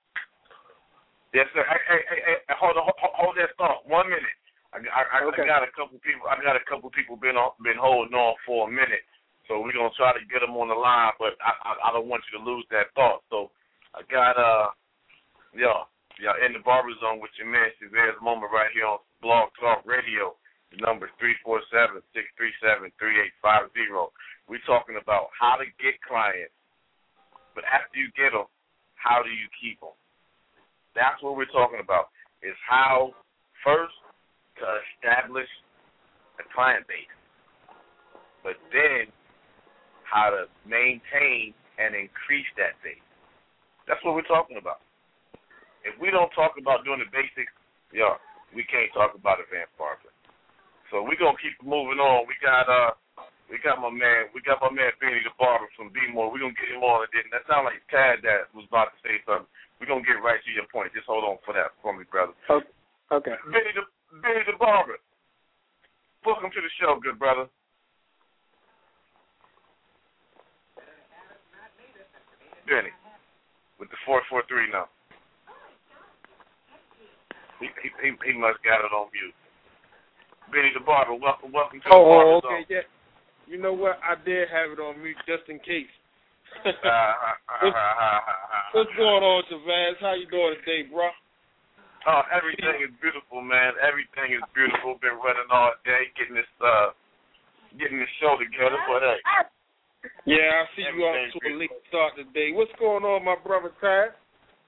Yes, sir. Hey, hey, hey, hey, hold on, hold, hold that thought. One minute. I, I, okay. I got a couple people. I got a couple people been on, been holding on for a minute, so we're gonna try to get them on the line. But I, I, I don't want you to lose that thought. So I got uh, yeah, yeah, in the Barber Zone with your man Chavez Moment right here on Blog Talk Radio. The number is three four seven six three seven three eight five zero. We're talking about how to get clients, but after you get them, how do you keep them? That's what we're talking about. Is how first to establish a client base, but then how to maintain and increase that base. That's what we're talking about. If we don't talk about doing the basics, yeah, we can't talk about advanced barbering. So we're gonna keep moving on. We got uh, we got my man, we got my man Benny the Barber from B More. We're gonna get him on, and then that sounds like Tad that was about to say something. We're gonna get right to your point. Just hold on for that for me, brother. Okay. okay. Benny the Benny the Barber, welcome to the show, good brother. Benny with the four four three number. He, he, he, he must got it on mute. Benny the Barber, welcome, welcome to oh, the Barber Oh, okay, Zone. yeah. You know what? I did have it on mute just in case. uh, what's, what's going on, Tavaz? How you doing today, bro? Oh, everything is beautiful, man. Everything is beautiful. Been running all day, getting this, uh, getting this show together. But hey, yeah, I see you off to a late start today. What's going on, my brother Ty?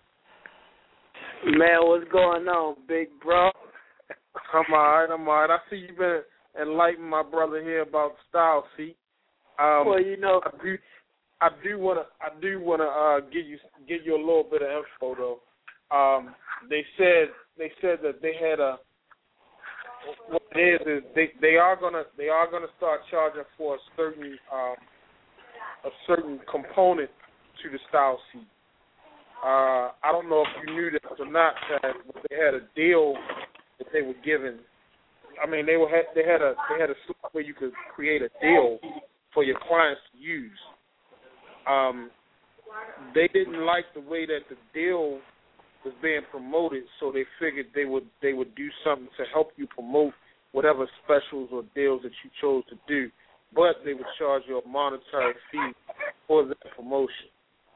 Man, what's going on, big bro? I'm alright. I'm alright. I see you been enlightening my brother here about Style Seat. Um, well, you know. I do, I do wanna, I do wanna uh, give you, give you a little bit of info though. Um, they said, they said that they had a. What it is is they, they are gonna, they are gonna start charging for a certain, um, a certain component to the Style Seat. Uh, I don't know if you knew this or not, that they had a deal that they were giving. I mean, they were they had a they had a where you could create a deal for your clients to use. Um, they didn't like the way that the deal was being promoted, so they figured they would they would do something to help you promote whatever specials or deals that you chose to do, but they would charge you a monetary fee for that promotion.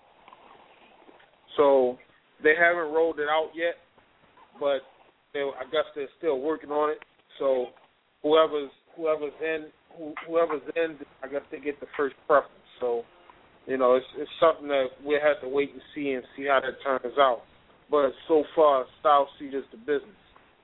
So they haven't rolled it out yet, but they, I guess they're still working on it. So whoever's whoever's in who, whoever's in, I guess they get the first preference. So you know, it's it's something that we'll have to wait and see and see how that turns out. But so far, Style Seat is the business.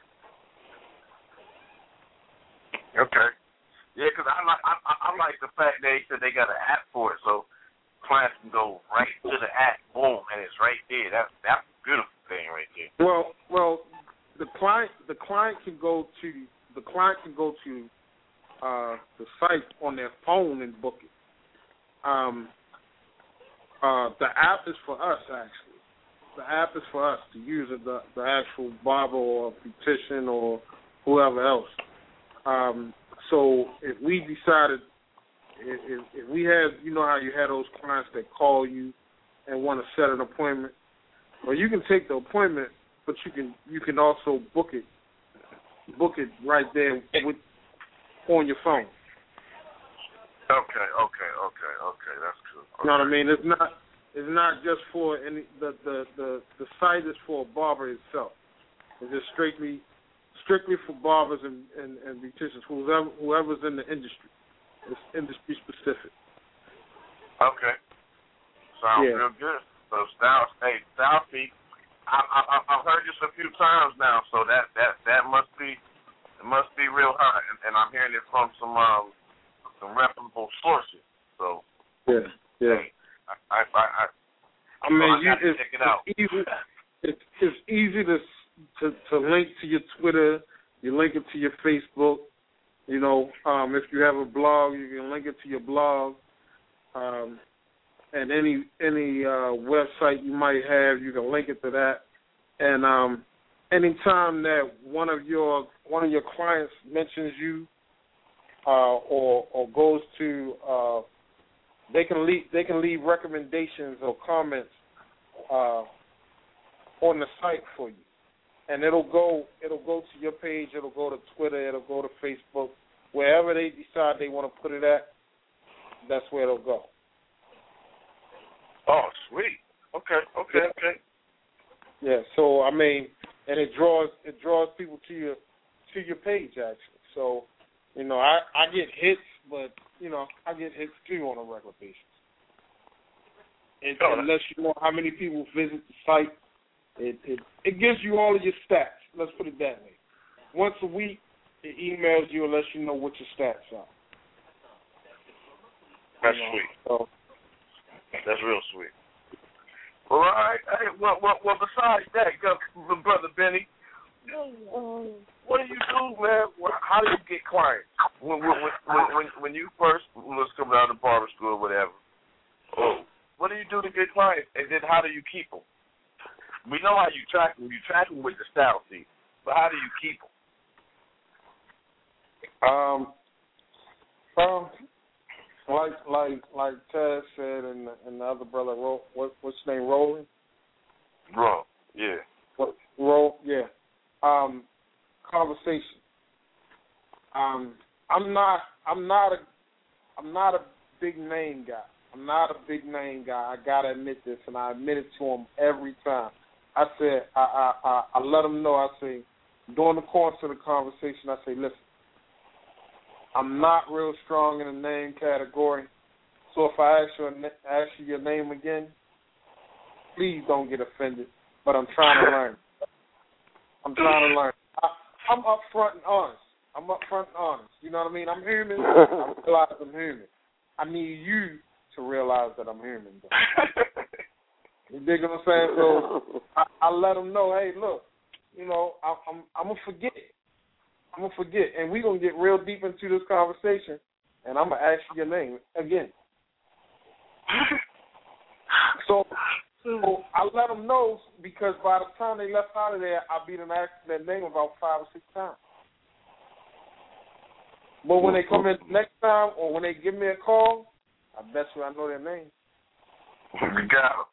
Okay. Yeah, because I like I, I like the fact they said they got an app for it, so clients can go right to the app, boom, and it's right there. That's that's a beautiful thing right there. Well, well, the client the client can go to the client can go to uh, the site on their phone and book it. Um, uh, the app is for us actually. The app is for us to use it, the the actual barber or beautician or whoever else. Um, so if we decided. If, if we have, you know how you had those clients that call you and want to set an appointment, well, you can take the appointment, but you can you can also book it, book it right there with on your phone. Okay, okay, okay, okay. That's cool. Okay. You know what I mean? It's not it's not just for any the the the, the site is for a barber itself. It's just strictly strictly for barbers and and, and beauticians, whoever whoever's in the industry. It's industry specific. Okay. Sounds yeah. real good. So Style, hey, Style Seat, I, I, I've heard this a few times now, so that, that, that must be it must be real hot, and, and I'm hearing it from some um, some reputable sources. So yeah, yeah. Hey, I, I, I, I, I mean, I you, got to it's, check it out. It's easy, it's, it's easy to, to to link to your Twitter. You link it to your Facebook. You know, um, if you have a blog, you can link it to your blog, um, and any any uh, website you might have, you can link it to that. And um, anytime that one of your one of your clients mentions you, uh, or or goes to, uh, they can leave they can leave recommendations or comments uh, on the site for you. And it'll go it'll go to your page, it'll go to Twitter, it'll go to Facebook. Wherever they decide they want to put it at, that's where it'll go. Oh, sweet. Okay, okay, yeah. okay. Yeah, so I mean, and it draws it draws people to your to your page actually. So, you know, I, I get hits, but you know, I get hits too on a regular basis. And, oh, unless you know how many people visit the site. It, it it gives you all of your stats. Let's put it that way. Once a week, it emails you and lets you know what your stats are. That's you know, sweet. So. That's real sweet. All right. Hey, well, well, well besides that, Brother Benny, what do you do, man? How do you get clients? When when when, when, when you first was coming out of barber school or whatever, what do you do to get clients? And then how do you keep them? We know how you track them. You track them with the Style Seat, but how do you keep them? Um, well, like like like Taz said, and and the other brother, Ro, what what's his name, Roland? Bro, yeah. What, Ro, yeah. Um, conversation. Um, I'm not I'm not a I'm not a big name guy. I'm not a big name guy. I gotta admit this, and I admit it to him every time. I said I I I, I let him know. I say during the course of the conversation, I say, listen, I'm not real strong in the name category. So if I ask you ask you your name again, please don't get offended. But I'm trying to learn. I'm trying to learn. I, I'm upfront and honest. I'm upfront and honest. You know what I mean? I'm human. I realize I'm human. I need you to realize that I'm human. You dig what I'm saying? So I, I let them know, hey, look, you know, I, I'm I'm gonna forget. I'm gonna forget, and we're gonna get real deep into this conversation, and I'm gonna ask you your name again. So, so I let them know because by the time they left out of there, I beat them asking their name about five or six times. But when they come in next time, or when they give me a call, I bet you I know their name. You got them.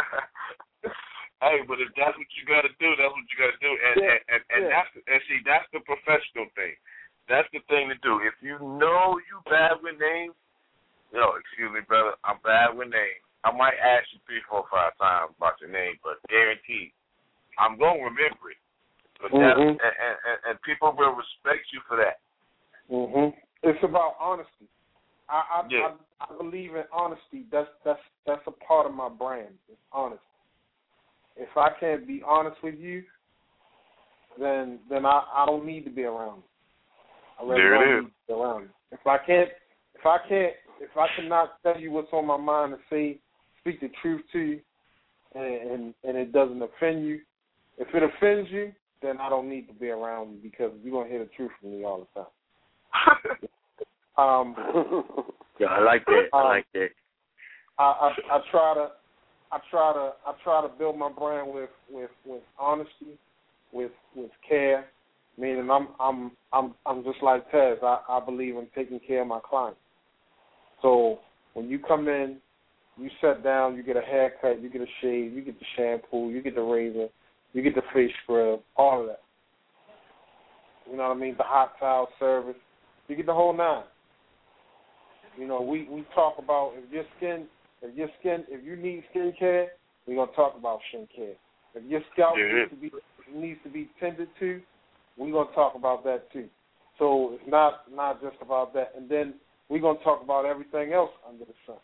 Hey, but if that's what you got to do, that's what you got to do, and yeah. and and, and yeah. that's and see that's the professional thing. That's the thing to do. If you know you bad with names, yo, excuse me, brother, I'm bad with names. I might ask you three, four, five times about your name, but guaranteed, I'm gonna remember it. But that, mm-hmm. and, and and people will respect you for that. Mhm. It's about honesty. I I, yeah. I I believe in honesty. That's that's that's a part of my brand. It's honesty. If I can't be honest with you, then then I, I don't need to be around you. I really there don't it need is. to be around you. If I can't, if I can't, if I cannot tell you what's on my mind and say, speak the truth to you, and, and and it doesn't offend you, if it offends you, then I don't need to be around you because you're gonna hear the truth from me all the time. um, yeah, I like that. I um, like that. I, I I try to. I try to I try to build my brand with, with, with honesty, with with care. Meaning I'm I'm I'm I'm just like Tez. I, I believe in taking care of my clients. So when you come in, you sit down, you get a haircut, you get a shave, you get the shampoo, you get the razor, you get the face scrub, all of that. You know what I mean? The hot towel service, you get the whole nine. You know, we, we talk about if your skin. If your skin, if you need skin care, we're gonna talk about skin care. If your scalp yeah. needs to be needs to be tended to, we're gonna talk about that too. So it's not not just about that. And then we're gonna talk about everything else under the sun.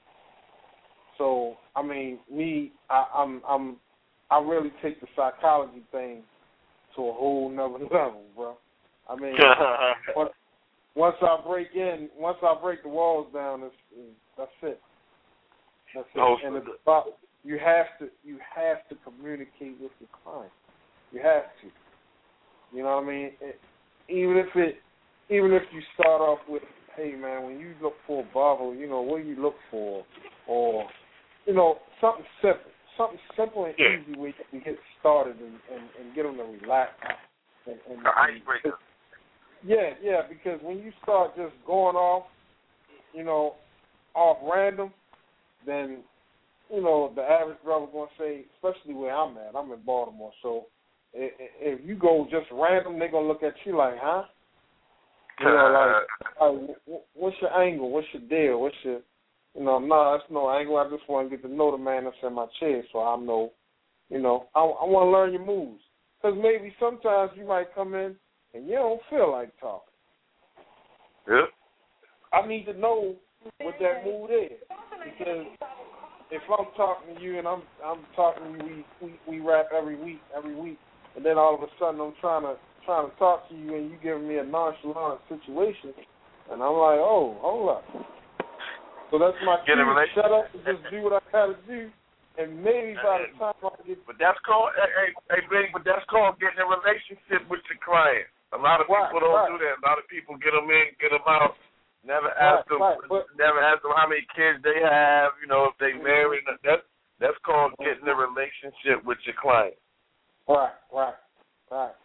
So I mean, me, I, I'm I'm I really take the psychology thing to a whole nother level, bro. I mean, once, once I break in, once I break the walls down, it's, it's, that's it. That's it. No, and it's about, you have to you have to communicate with your client. You have to. You know what I mean? It, even if it even if you start off with, hey man, when you look for a barber, you know, what do you look for? Or, you know, something simple. Something simple and yeah. easy where you can get started and, and, and get them to relax. And, and, the icebreaker. Yeah, yeah, because when you start just going off, you know, off random, then, you know, the average brother going to say, especially where I'm at, I'm in Baltimore, so if, if you go just random, they're going to look at you like, huh? You know, like, like, what's your angle? What's your deal? What's your, you know, no, that's no angle. I just want to get to know the man that's in my chair so I know, you know, I, I want to learn your moves. Because maybe sometimes you might come in and you don't feel like talking. Yeah. I need to know what that mood is, because if I'm talking to you and I'm I'm talking to you, we, we we rap every week, every week, and then all of a sudden I'm trying to trying to talk to you and you giving me a nonchalant situation, and I'm like, oh, hold up. So that's my cue. Shut up and just do what I gotta do, and maybe by the time I get. But that's called, hey, hey, Benny, but that's called getting a relationship with your client. A lot of people right, don't right. do that. A lot of people get them in, get them out. Never ask them. Right, right, never ask them how many kids they have. You know, if they married. That's that's called getting a relationship with your client. Right, right, right,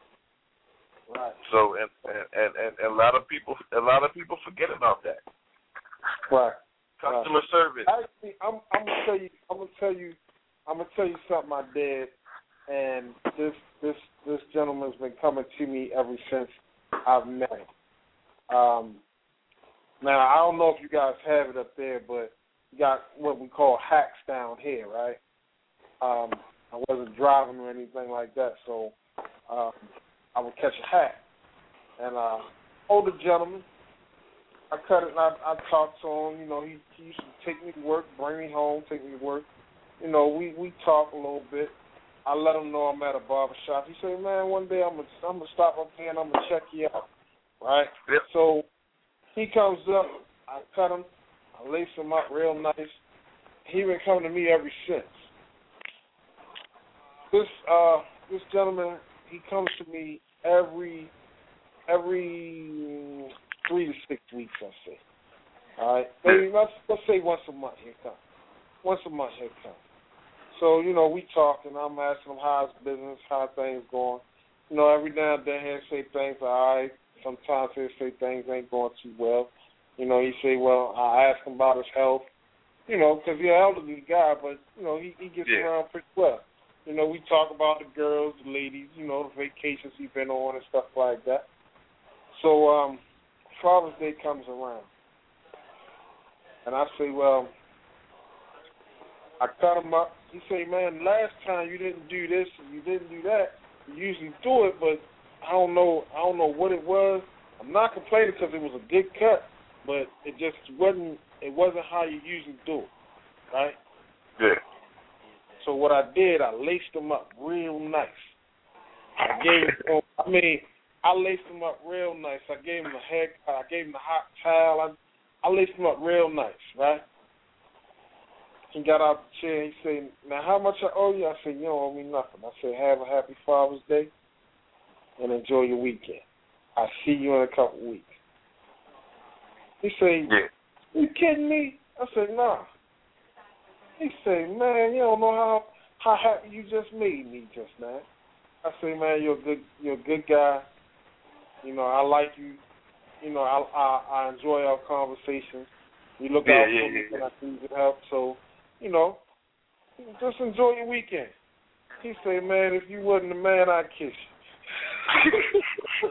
right. So and and, and and a lot of people, a lot of people forget about that. Right. Customer right. service. Actually, I'm, I'm gonna tell you. I'm gonna tell you. I'm gonna tell you something I did, and this this this gentleman's been coming to me ever since I've met him. Um, now I don't know if you guys have it up there, but you got what we call hacks down here, right? Um, I wasn't driving or anything like that, so um, I would catch a hack. And uh, older gentleman, I cut it and I, I talked to him. You know, he, he used to take me to work, bring me home, take me to work. You know, we, we talk a little bit. I let him know I'm at a barber shop. He said, man, one day I'm going I'm to stop up there and I'm going to check you out, right? Yep. So he comes up, I cut him, I lace him up real nice. He been coming to me ever since. This uh this gentleman, he comes to me every every three to six weeks, I say. All right, maybe let's let's say once a month he comes. Once a month he comes. So you know we talk, and I'm asking him how's business, how things going. You know, every now and then he'll say things all right. Sometimes he'll say things ain't going too well. You know, he say, well, I ask him about his health. You know, because he's an elderly guy, but you know he he gets yeah. around pretty well. You know, we talk about the girls, the ladies, you know, the vacations he's been on and stuff like that. So, um, Father's Day comes around. And I say, well, I cut him up. He say, man, last time you didn't do this and you didn't do that. You usually do it, but I don't know I don't know what it was. I'm not complaining because it was a good cut, but it just wasn't, it wasn't how you usually do it, right? Yeah. So what I did, I laced them up real nice. I gave him, I mean, I laced them up real nice. I gave him a haircut. I gave him a hot towel. I, I laced them up real nice, right? He got out the chair and he said, now how much I owe you? I said, you don't owe me nothing. I said, have a happy Father's Day and enjoy your weekend. I'll see you in a couple weeks. He said, yeah. you kidding me? I said, nah. He say, man, you don't know how how happy you just made me just now. I say, man, you're a good you're a good guy. You know, I like you. You know, I I, I enjoy our conversations. You look yeah, out yeah, for me yeah, when I need help. So, you know, just enjoy your weekend. He say, man, if you wasn't a man, I'd kiss you.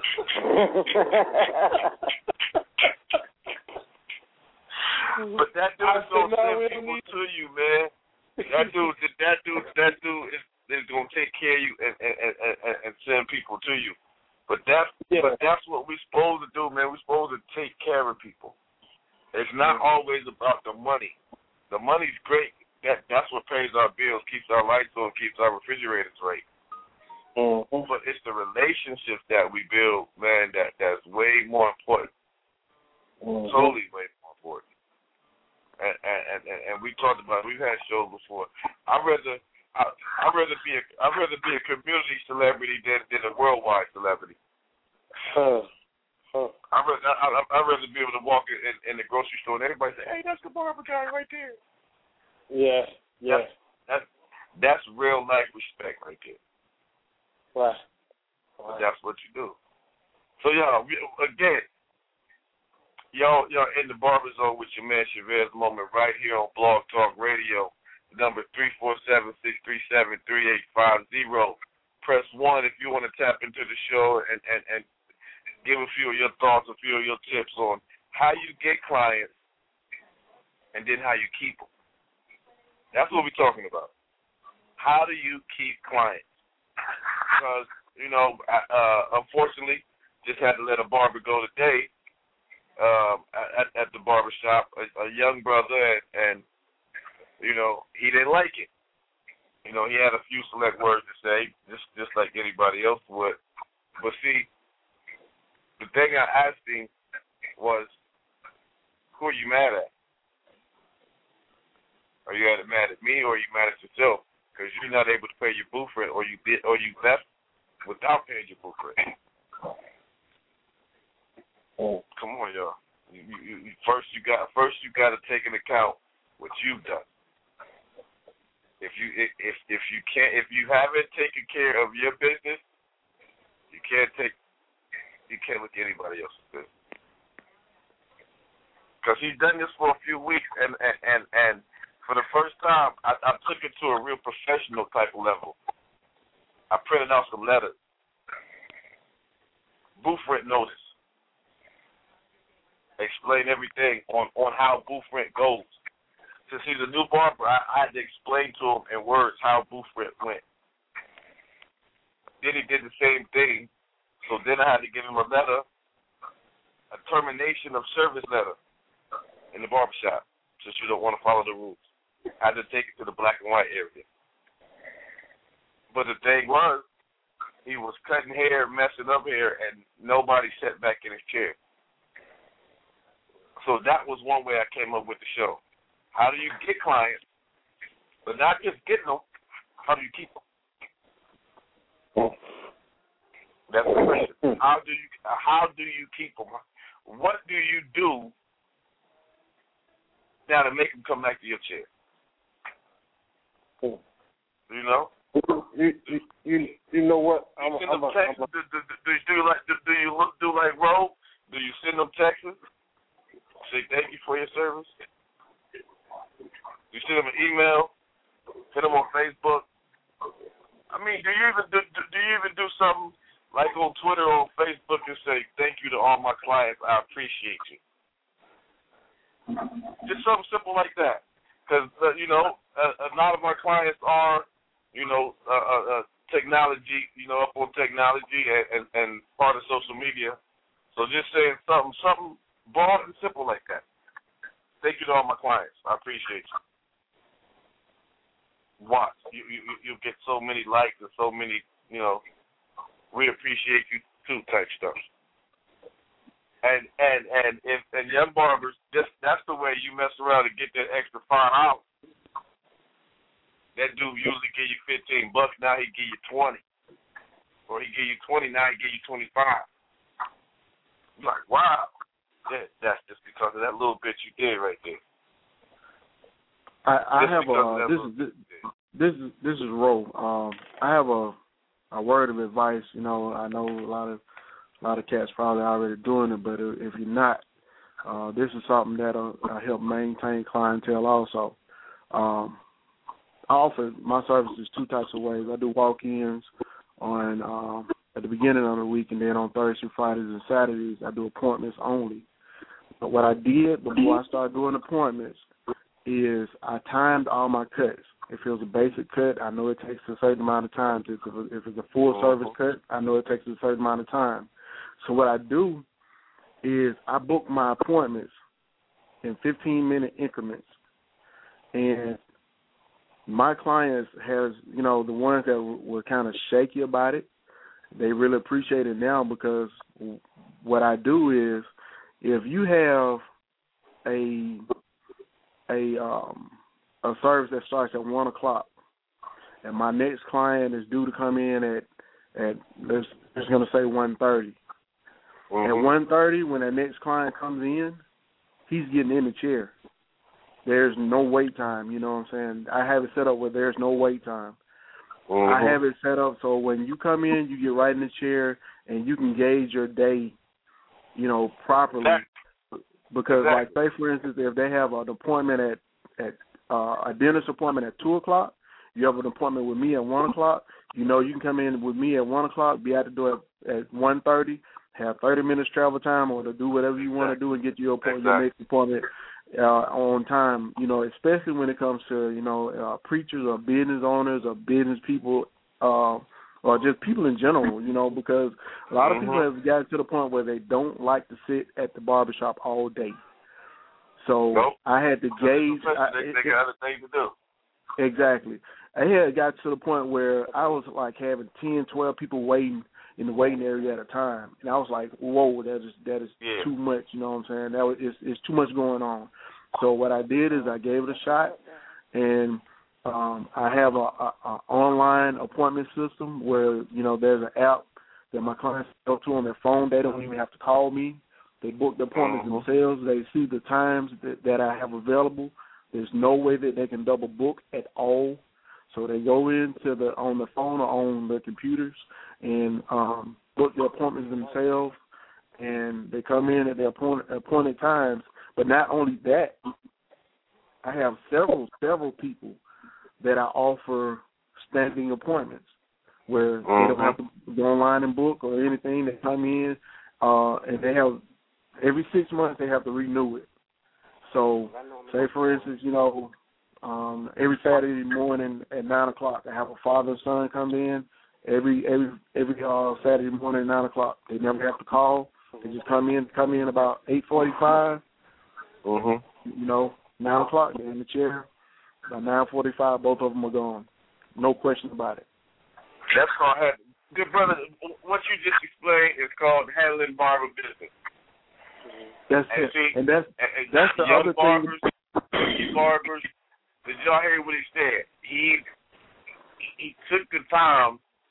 But that dude is gonna send people to you, man. That dude, that dude, that dude is, is gonna take care of you and and, and, and send people to you. But that's yeah. but that's what we're supposed to do, man. We're supposed to take care of people. It's not always about the money. The money's great. That that's what pays our bills, keeps our lights on, keeps our refrigerators right. Mm-hmm. But it's the relationships that we build, man. That that's way more important. Mm-hmm. Totally way more important. And, and and and we talked about it. We've had shows before. I'd rather I I'd rather be a I'd rather be a community celebrity than than a worldwide celebrity. Huh. Huh. I'd rather I, I'd rather be able to walk in, in the grocery store and everybody say, "Hey, that's the barber guy right there." Yeah, yeah. That's that's, that's real life respect right there. Right. But that's what you do. So y'all, again. Y'all, y'all in the Barber Zone with your man Chavez Moment right here on Blog Talk Radio. Number three four seven, six three seven, three eight five zero. Press one if you want to tap into the show and, and, and give a few of your thoughts, a few of your tips on how you get clients and then how you keep them. That's what we're talking about. How do you keep clients? Because, you know, uh, unfortunately, just had to let a barber go today. Um, at, at the barbershop, a, a young brother, and, and, you know, he didn't like it. You know, he had a few select words to say, just just like anybody else would. But see, the thing I asked him was, who are you mad at? Are you mad at me, or are you mad at yourself? Because you're not able to pay your booth rent, or you did, or you left without paying your booth rent. Oh, come on, y'all. You, you, you, first, you got first you got to take into account what you've done. If you if if you can't if you haven't taken care of your business, you can't take you can't look at anybody else's business. because he's done this for a few weeks, and and and, and for the first time, I, I took it to a real professional type of level. I printed out some letters. Booth rent notice. Explain everything on, on how booth rent goes. Since he's a new barber, I, I had to explain to him in words how booth rent went. Then he did the same thing, so then I had to give him a letter, a termination of service letter in the barbershop, since you don't want to follow the rules. I had to take it to the black and white area. But the thing was, he was cutting hair, messing up hair, and nobody sat back in his chair. So that was one way I came up with the show. How do you get clients, but not just getting them, how do you keep them? That's the question. How do you how do you keep them? What do you do now to make them come back to your chair? You know? You you you, you know what? I'm, you send I'm, them I'm, texts. I'm, Do, do, do, do you do like do, do you look do like Roe? Do you send them texts? Say thank you for your service. You send them an email. Hit them on Facebook. I mean, do you even do, do, do you even do something like on Twitter or on Facebook and say thank you to all my clients? I appreciate you. Just something simple like that. Because, uh, you know, a, a lot of our clients are, you know, uh, uh, uh, technology, you know, up on technology and, and, and part of social media. So just saying something, something broad and simple like that. Thank you to all my clients. I appreciate you. Watch. You, you, you'll get so many likes and so many, you know, we appreciate you too type stuff. And and and if and young barbers, just that's the way you mess around and get that extra five dollars. That dude usually give you fifteen bucks, now he give you twenty, or he give you twenty, now he give you twenty five. You're like, wow, yeah, that's just because of that little bit you did right there. I, I have a this is this, this is this is Ro. Um, I have a a word of advice. You know, I know a lot of. A lot of cats probably already doing it, but if you're not, uh, this is something that'll uh, help maintain clientele also. Um, I offer my services two types of ways. I do walk-ins on um, at the beginning of the week, and then on Thursday, Fridays, and Saturdays, I do appointments only. But what I did before I started doing appointments is I timed all my cuts. If it was a basic cut, I know it takes a certain amount of time. If it's a full-service cut, I know it takes a certain amount of time. So what I do is I book my appointments in fifteen-minute increments. And my clients has, you know, the ones that were kind of shaky about it, they really appreciate it now because what I do is if you have a a um, a service that starts at one o'clock and my next client is due to come in at, at let's, let's going to say one thirty. Mm-hmm. At one thirty, when that next client comes in, he's getting in the chair. There's no wait time, you know what I'm saying? I have it set up where there's no wait time. Mm-hmm. I have it set up so when you come in, you get right in the chair and you can gauge your day, you know, properly. Because, like, say, for instance, if they have an appointment at, at uh, a dentist appointment at two o'clock, you have an appointment with me at one o'clock, you know you can come in with me at one o'clock, be at the door at, at one thirty, have thirty minutes travel time, or to do whatever you want to do and get to your appointment, your next appointment uh, on time. You know, especially when it comes to you know uh, preachers or business owners or business people, uh, or just people in general. You know, because a lot of mm-hmm. people have gotten to the point where they don't like to sit at the barbershop all day. So nope. I had to gauge. I, they, they got other things to do. Exactly. I had got to the point where I was like having ten, twelve people waiting in the waiting area at a time, and I was like, "Whoa, that is that is yeah. too much." You know what I'm saying? That was it's, it's too much going on. So what I did is I gave it a shot, and um, I have a, a, a online appointment system where you know there's an app that my clients go to on their phone. They don't even have to call me. They book the appointments mm-hmm. themselves. They see the times that, that I have available. There's no way that they can double book at all. So they go into the on the phone or on the computers and um, book their appointments themselves, and they come in at their appointed, appointed times. But not only that, I have several several people that I offer standing appointments where mm-hmm. they don't have to go online and book or anything. They come in, uh, and they have every six months they have to renew it. So, say for instance, you know, um, every Saturday morning at nine o'clock, I have a father and son come in. Every every every uh, Saturday morning at nine o'clock, they never have to call. They just come in come in about eight forty-five. Mm-hmm. You know, nine o'clock, they're in the chair. By nine forty-five, both of them are gone. No question about it. That's called, good brother, what you just explained is called handling barber business. That's and it. See, and that's, and, that's the young other barbers, thing. barbers, did y'all hear what he said? He he took the time,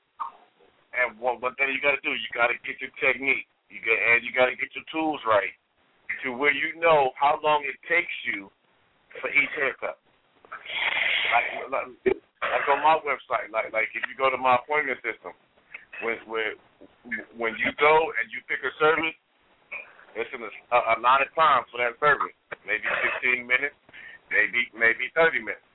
and one, one thing you got to do, you got to get your technique, you got, and you got to get your tools right to where you know how long it takes you for each haircut. Like, like, like on my website, like like if you go to my appointment system, when when when you go and you pick a service, it's an a allotted time for that service. Maybe fifteen minutes, maybe maybe thirty minutes.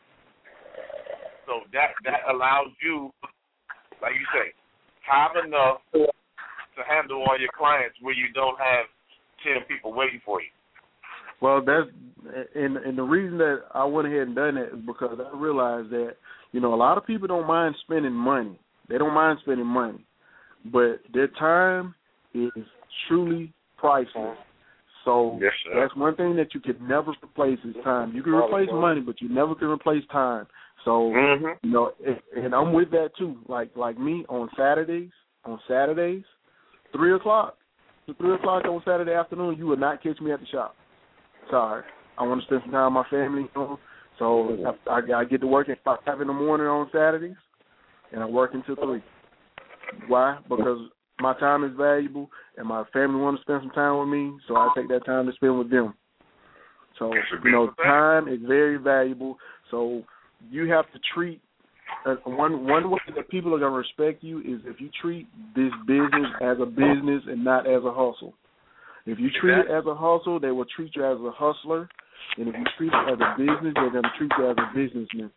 So that that allows you, like you say, time enough to handle all your clients where you don't have ten people waiting for you. Well, that's and and the reason that I went ahead and done that is because I realized that, you know, a lot of people don't mind spending money. They don't mind spending money, but their time is truly priceless. So yes, that's one thing that you can never replace is time. You can replace money, but you never can replace time. So mm-hmm. you know, and I'm with that too. Like like me on Saturdays, on Saturdays, three o'clock to three o'clock on Saturday afternoon, you will not catch me at the shop. Sorry, I want to spend some time with my family, you know, so I, I, I get to work at five in the morning on Saturdays, and I work until three. Why? Because my time is valuable, and my family want to spend some time with me, so I take that time to spend with them. So, you know, time is very valuable, so you have to treat, uh, one, one way that people are going to respect you is if you treat this business as a business and not as a hustle. If you treat it as a hustle, they will treat you as a hustler. And if you treat it as a business, they're going to treat you as a businessman.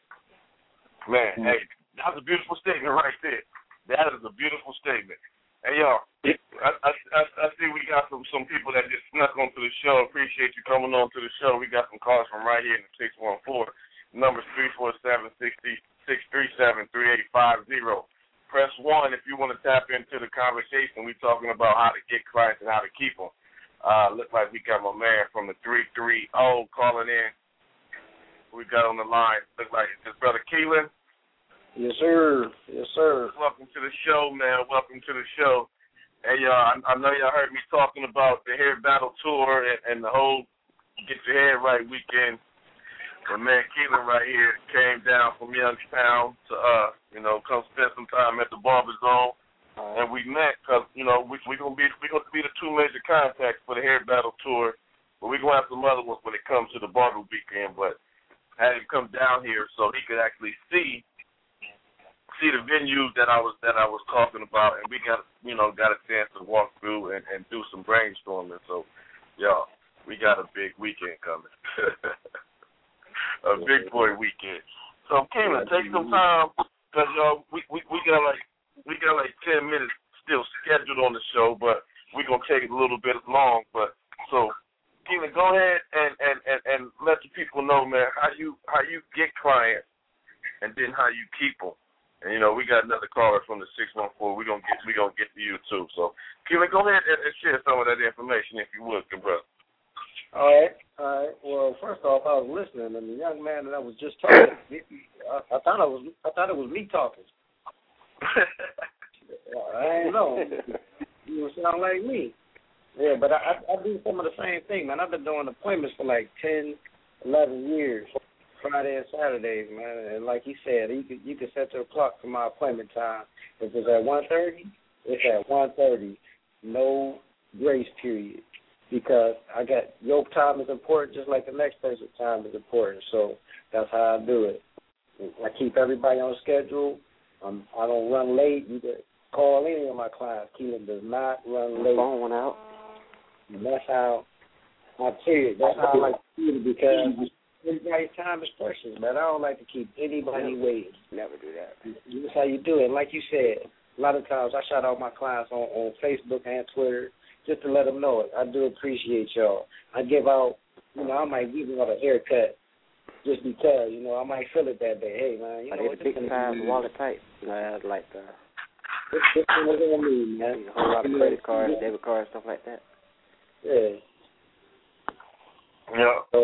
Man, mm-hmm. Hey, that's a beautiful statement right there. That is a beautiful statement. Hey, y'all, I, I, I, I see we got some, some people that just snuck onto the show. Appreciate you coming on to the show. We got some calls from right here in the six one four. Number's three four seven, six three seven, three eight five zero. Press one if you want to tap into the conversation. We're talking about how to get clients and how to keep them. Uh, look like we got my man from the three three zero calling in. We got on the line. Look like it's Brother Keelan. Yes, sir. Yes, sir. Welcome to the show, man. Welcome to the show. Hey, y'all, I, I know y'all heard me talking about the Hair Battle Tour and, and the whole Get Your Hair Right weekend. But, man, Keelan right here came down from Youngstown to, uh, you know, come spend some time at the Barber Zone. Uh, and we met because, you know, we're we going to be we gonna be the two major contacts for the Hair Battle Tour. But we're going to have some other ones when it comes to the Barber Weekend. But I had him come down here so he could actually see see the venues that I was that I was talking about. And we got, you know, got a chance to walk through and, and do some brainstorming. So, y'all, we got a big weekend coming. A big boy weekend. So, Keelan, take some time because y'all, we, we we got like we got like ten minutes still scheduled on the show, but we're gonna take it a little bit long. But so, Keelan, go ahead and, and, and, and let the people know, man, how you how you get clients and then how you keep them. And you know, we got another caller from the six one four. We're gonna get we gonna get to you too. So, Keelan, go ahead and, and share some of that information if you would, good brother. All right, all right. Well, first off, I was listening, and the young man that I was just talking, I, I thought I was, I thought it was me talking. I don't know. You sound like me. Yeah, but I, I, I do some of the same thing, man. I've been doing appointments for like ten, eleven years, Friday and Saturdays, man. And like he said, you could you could set your clock for my appointment time. If it's at one thirty, it's at one thirty. No grace period. Because I got your time is important just like the next person's time is important. So that's how I do it. I keep everybody on schedule. Um, I don't run late. You can call any of my clients. Keelan does not run late. Phone went out. And that's how I tell you, that's how I like to see it because everybody's time is precious, man. I don't like to keep anybody waiting. Never do that. That's how you do it. Like you said, a lot of times I shout out my clients on, on Facebook and Twitter just to let them know it. I do appreciate y'all. I give out, you know, I might give out a haircut just because, you know, I might feel it that day. Hey, man, you Are know they what the big size wallet type? You know, like the This this is what I mean, man. a whole lot of credit cards, debit cards, stuff like that. Yeah. Yeah. So,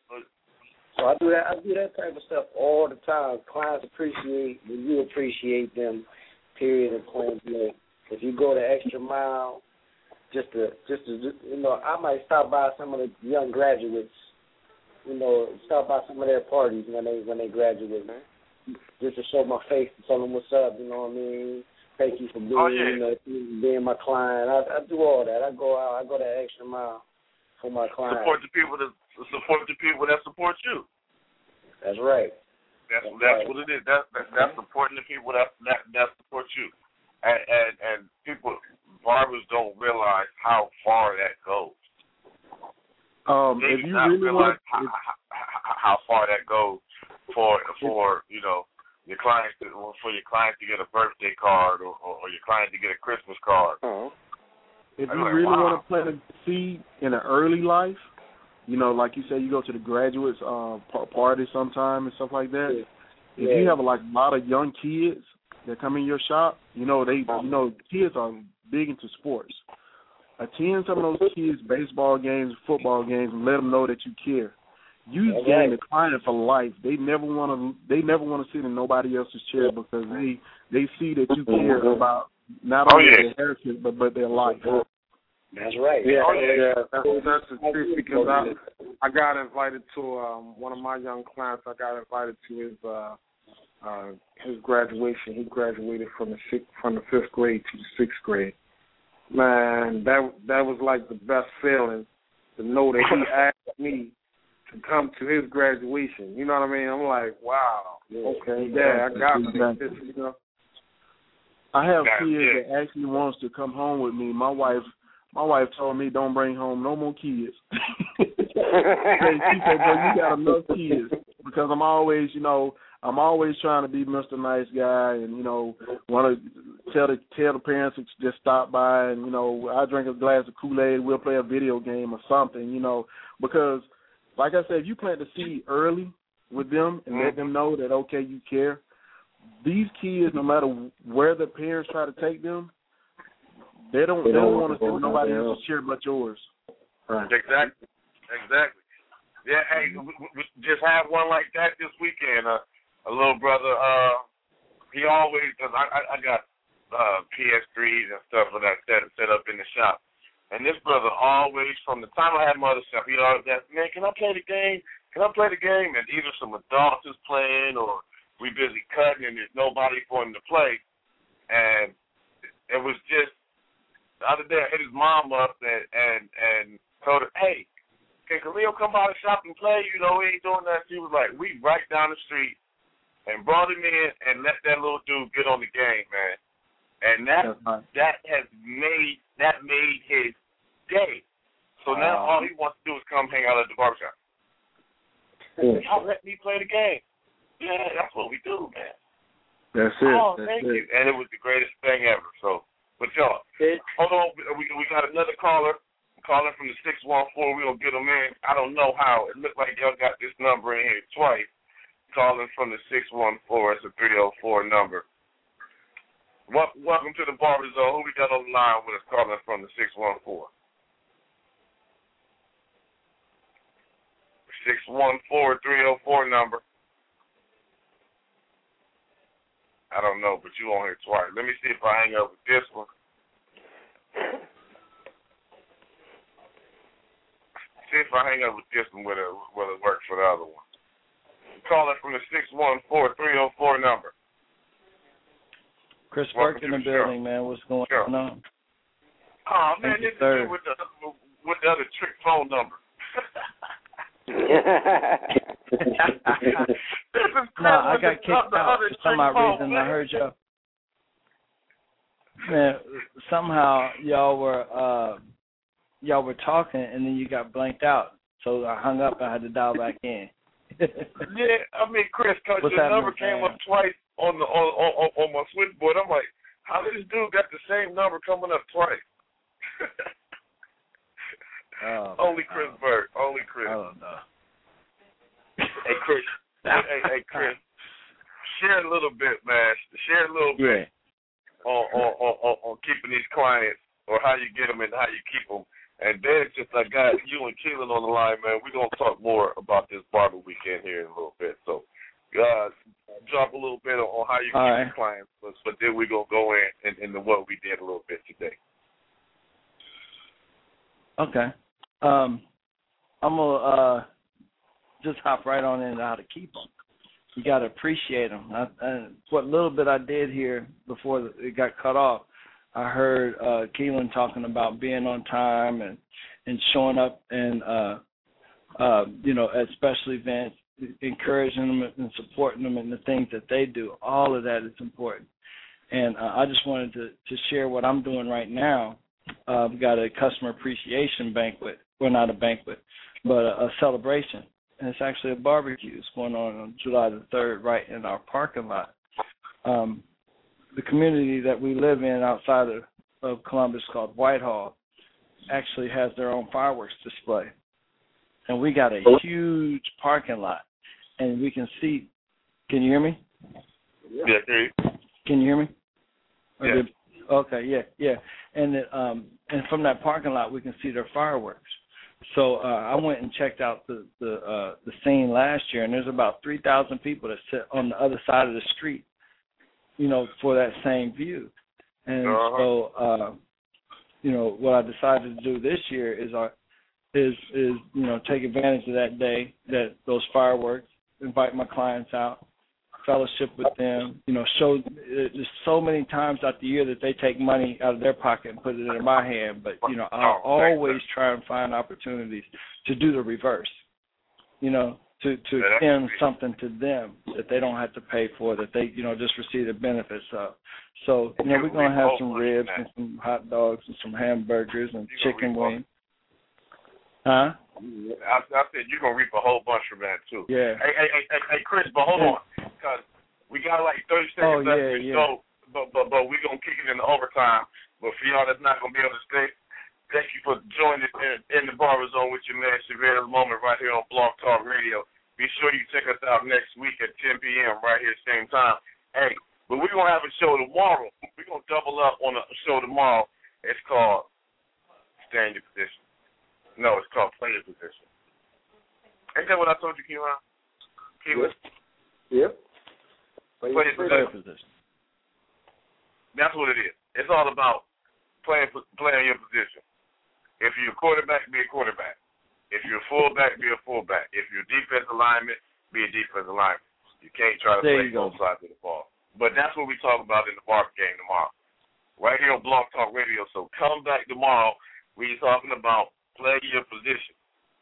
so I do that. I do that type of stuff all the time. Clients appreciate when you appreciate them. Period. And point blank. If you go the extra mile, just to just to you know, I might stop by some of the young graduates. You know, stop by some of their parties when they when they graduate, man. Just to show my face and tell them what's up. You know what I mean? Thank you for being, Oh, yeah. you know, being my client. I, I do all that. I go out. I go that extra mile for my client. Support the people that support the people that support you. That's right. That's That's that's right. what it is. That's that's, that's supporting the people that that that support you. And and and people, barbers don't realize how far that goes. Um, They if do you not really realize want, how, if, how, how far that goes for for you know your clients to, for your client to get a birthday card or, or, or your client to get a Christmas card. Oh. if I'm you like, really wow. want to plant a seed in an early life, you know, like you say, you go to the graduates uh, par- party sometime and stuff like that. Yeah. If Yeah. you have like a lot of young kids that come in your shop, you know they, you know, kids are big into sports. Attend some of those kids' baseball games, football games, and let them know that you care. You That's gain right. the client for life. They never want to. They never want to sit in nobody else's chair because they they see that you care about not Oh, only yeah. their heritage but but their life. That's right. Yeah, Oh, yeah. yeah, that's that's the truth because I I got invited to um one of my young clients. I got invited to his uh uh his graduation. He graduated from the sixth from the fifth grade to the sixth grade. Man, that that was like the best feeling to know that he asked me to come to his graduation. You know what I mean? I'm like, wow, okay, yeah, I got Exactly. this. You know. I have That's kids it. that actually wants to come home with me. My wife, my wife told me don't bring home no more kids. she said, "Bro, you got enough kids." Because I'm always, you know, I'm always trying to be Mister Nice Guy, and you know, want to tell the tell the parents to just stop by, and you know, I drink a glass of Kool-Aid, we'll play a video game or something, you know, because, like I said, if you plant the seed early with them and let them know that okay, you care. These kids, no matter where the parents try to take them, they don't they don't want to sit with nobody else's chair but yours. Right. Exactly. Exactly. Yeah, hey, we, we just had one like that this weekend. Uh, a little brother, uh, he always, cause I, I, I got uh, P S threes and stuff like that set, set up in the shop. And this brother always, from the time I had my other shop, he always asked, man, can I play the game? Can I play the game? And either some adults is playing or we busy cutting and there's nobody for him to play. And it was just, the other day I hit his mom up and, and, and told her, hey, can Khalil come by the shop and play? You know, he ain't doing that. She was like, we right down the street and brought him in and let that little dude get on the game, man. And that Right. that has made that made his day. So now all he wants to do is come hang out at the barbershop. Yeah. Y'all let me play the game. Yeah, that's what we do, man. That's it. Oh, That's thank it. you. And it was the greatest thing ever. So, but y'all, It, hold on. We we got another caller. Calling from the six one four, we're going to get them in. I don't know how. It looked like y'all got this number in here twice. Calling from the six one four, it's a three oh four number. Wel- welcome to the Barber Zone. Who we got on the line with us calling from the six one four? six one four, three oh four number. I don't know, but you on here twice. Let me see if I hang up with this one. See if I hang up with this one, whether, whether it works for the other one. Calling from the six one four, three oh four number. Chris Welcome Burke in to the the show. building, man. What's going Sure. on? Oh, man, Thank you, this sir. is with the, with the other trick phone number. This is No, I with got the, kicked the out other for some trick odd phone, reason. man. I heard y'all. Man, somehow y'all were uh, y'all were talking, and then you got blanked out. So I hung up. I had to dial back in. Yeah, I mean, Chris, because your number came up twice on the on, on on my switchboard. I'm like, how did this dude got the same number coming up twice? oh, only Chris oh. Bird. Only Chris. I don't know. Hey, Chris. hey, hey, hey, Chris. Share a little bit, man. Share a little yeah. bit on, on on on on keeping these clients, or how you get them and how you keep them. And then it's just I got you and Keelan on the line, man. We're going to talk more about this barber weekend here in a little bit. So uh, drop a little bit on, on how you keep right. your clients, but, but then we're going to go in and in, into what we did a little bit today. Okay. Um, I'm going to uh, just hop right on into how to keep them. You got to appreciate them. I, I, what little bit I did here before it got cut off, I heard uh, Keelan talking about being on time and, and showing up and, uh, uh, you know, at special events, encouraging them and supporting them in the things that they do. All of that is important. And uh, I just wanted to, to share what I'm doing right now. Uh, I've got a customer appreciation banquet. Well, not a banquet, but a, a celebration. And it's actually a barbecue. It's going on on July the third right in our parking lot. Um, The community that we live in outside of, of Columbus called Whitehall actually has their own fireworks display. And we got a huge parking lot. And we can see, can you hear me? Yeah. Can you hear me? Yeah. Did, okay, yeah, yeah. And it, um, and from that parking lot, we can see their fireworks. So uh, I went and checked out the the, uh, the scene last year, and there's about three thousand people that sit on the other side of the street, you know, for that same view. And uh-huh. so, uh, you know, what I decided to do this year is, uh, is, is, you know, take advantage of that day, that those fireworks, invite my clients out, fellowship with them, you know, show, there's so many times out the year that they take money out of their pocket and put it in my hand, but, you know, I'll always try and find opportunities to do the reverse, you know, to, to extend something to them that they don't have to pay for, that they, you know, just receive the benefits of. So, you know, we're going to have some ribs and some hot dogs and some hamburgers and chicken wings. Huh? I, I said you're going to reap a whole bunch from that, too. Yeah. Hey, hey, hey, hey, hey Chris, but hold on, because we got like thirty seconds oh, left yeah, to yeah. go, but, but, but we're going to kick it into overtime. But for y'all that's not going to be able to stay, thank you for joining in, in the Barber Zone with your man, Chavez Moment, right here on Blog Talk Radio. Be sure you check us out next week at ten p.m. right here, same time. Hey, but we're going to have a show tomorrow. We're going to double up on a show tomorrow. It's called Stay in Your Position. No, it's called Play Your Position. Ain't that what I told you, Keelan? Keelan? Yep. Play Your Position. position. That's what it is. It's all about playing playing your position. If you're a quarterback, be a quarterback. If you're a fullback, be a fullback. If you're a defensive lineman, be a defensive lineman. You can't try to there play both sides of the ball. But that's what we talk about in the Barber game tomorrow. Right here on Blog Talk Radio. So come back tomorrow. We're talking about play your position.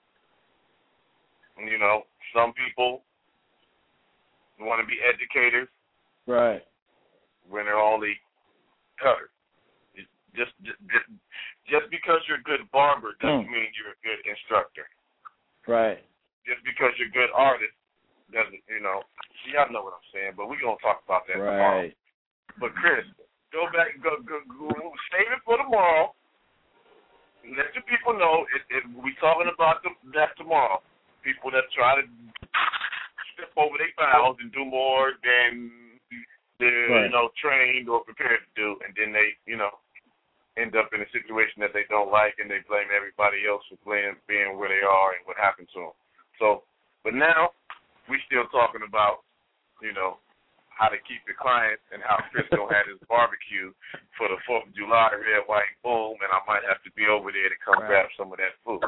You know, some people want to be educators. Right. When they're only cutters. Just, just, just because you're a good barber doesn't mm. mean you're a good instructor. Right. Just because you're a good artist doesn't, you know. Y'all know what I'm saying, but we're going to talk about that tomorrow. Right. But, Chris, go back, go, go, go save it for tomorrow. Let the people know it, it, we're talking about the, that tomorrow. People that try to step over their fouls and do more than they're, right. you know, trained or prepared to do, and then they, you know, end up in a situation that they don't like, and they blame everybody else for playing, being where they are and what happened to them. So, but now we still talking about, you know, how to keep your clients and how Frisco had his barbecue for the fourth of July, red, white, boom, and I might have to be over there to come right. grab some of that food.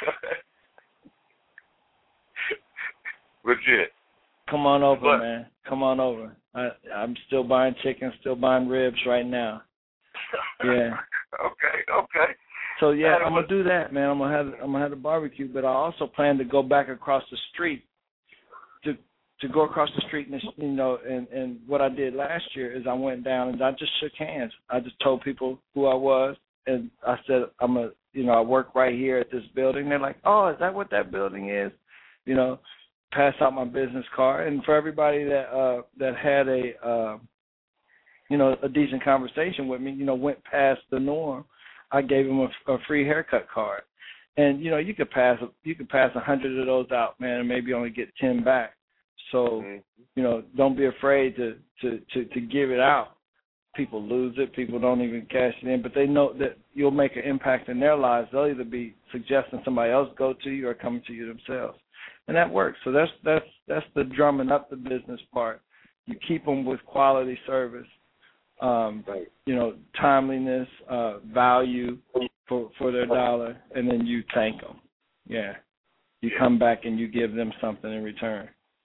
Legit. Come on over, but, man. Come on over. I, I'm still buying chicken, still buying ribs right now. Yeah. Okay, okay. So yeah, I'm gonna do that, man. I'm gonna have I'm gonna have the barbecue, but I also plan to go back across the street to to go across the street, and you know, and and what I did last year is I went down and I just shook hands. I just told people who I was, and I said I'm a you know, I work right here at this building. They're like, oh, is that what that building is? You know, pass out my business card. And for everybody that uh, that had a, uh, you know, a decent conversation with me, you know, went past the norm, I gave them a, a free haircut card. And, you know, you could pass you could pass a hundred of those out, man, and maybe only get ten back. So, you know, don't be afraid to, to, to, to give it out. People lose it. People don't even cash it in, but they know that you'll make an impact in their lives. They'll either be suggesting somebody else go to you or coming to you themselves, and that works. So that's that's that's the drumming up the business part. You keep them with quality service, um, right. you know, timeliness, uh, value for for their dollar, and then you thank them. Yeah, you come back and you give them something in return.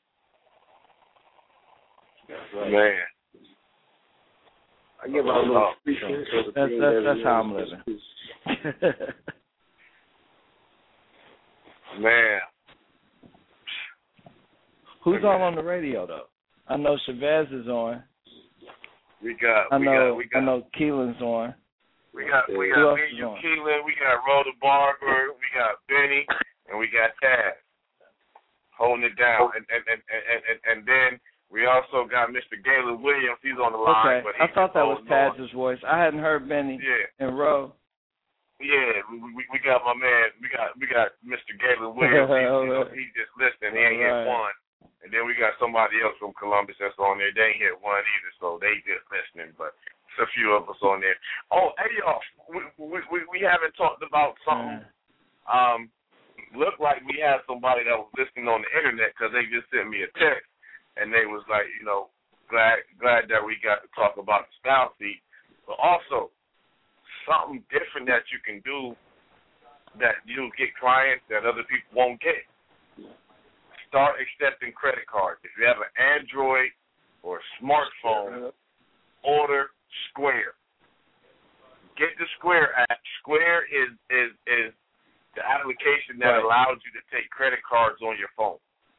That's right. Man. I give out a little appreciation. That's, that's, that's how I'm living. Man. Who's all on the radio, though? I know Chavez is on. We got, I we know, got, we got. I know Keelan's on. We got, we got me, you, Keelan. We got Rhoda Barber. We got Benny, and we got Taz holding it down. And and and and and, and then. We also got Mister Galen Williams. He's on the line. Okay, but I thought that was Taz's voice. I hadn't heard Benny yeah. and Ro. Yeah, we, we we got my man. We got we got Mister Galen Williams. He's, you know, he's just listening. He ain't right. hit one. And then we got somebody else from Columbus that's on there. They ain't hit one either, so they just listening. But it's a few of us on there. Oh, hey y'all, we we we, we haven't talked about something. Mm. Um, looked like we had somebody that was listening on the internet because they just sent me a text. And they was like, you know, glad glad that we got to talk about the style seat, but also something different that you can do that you'll get clients that other people won't get. Start accepting credit cards. If you have an Android or a smartphone, order Square. Get the Square app. Square is is is the application that right. allows you to take credit cards on your phone.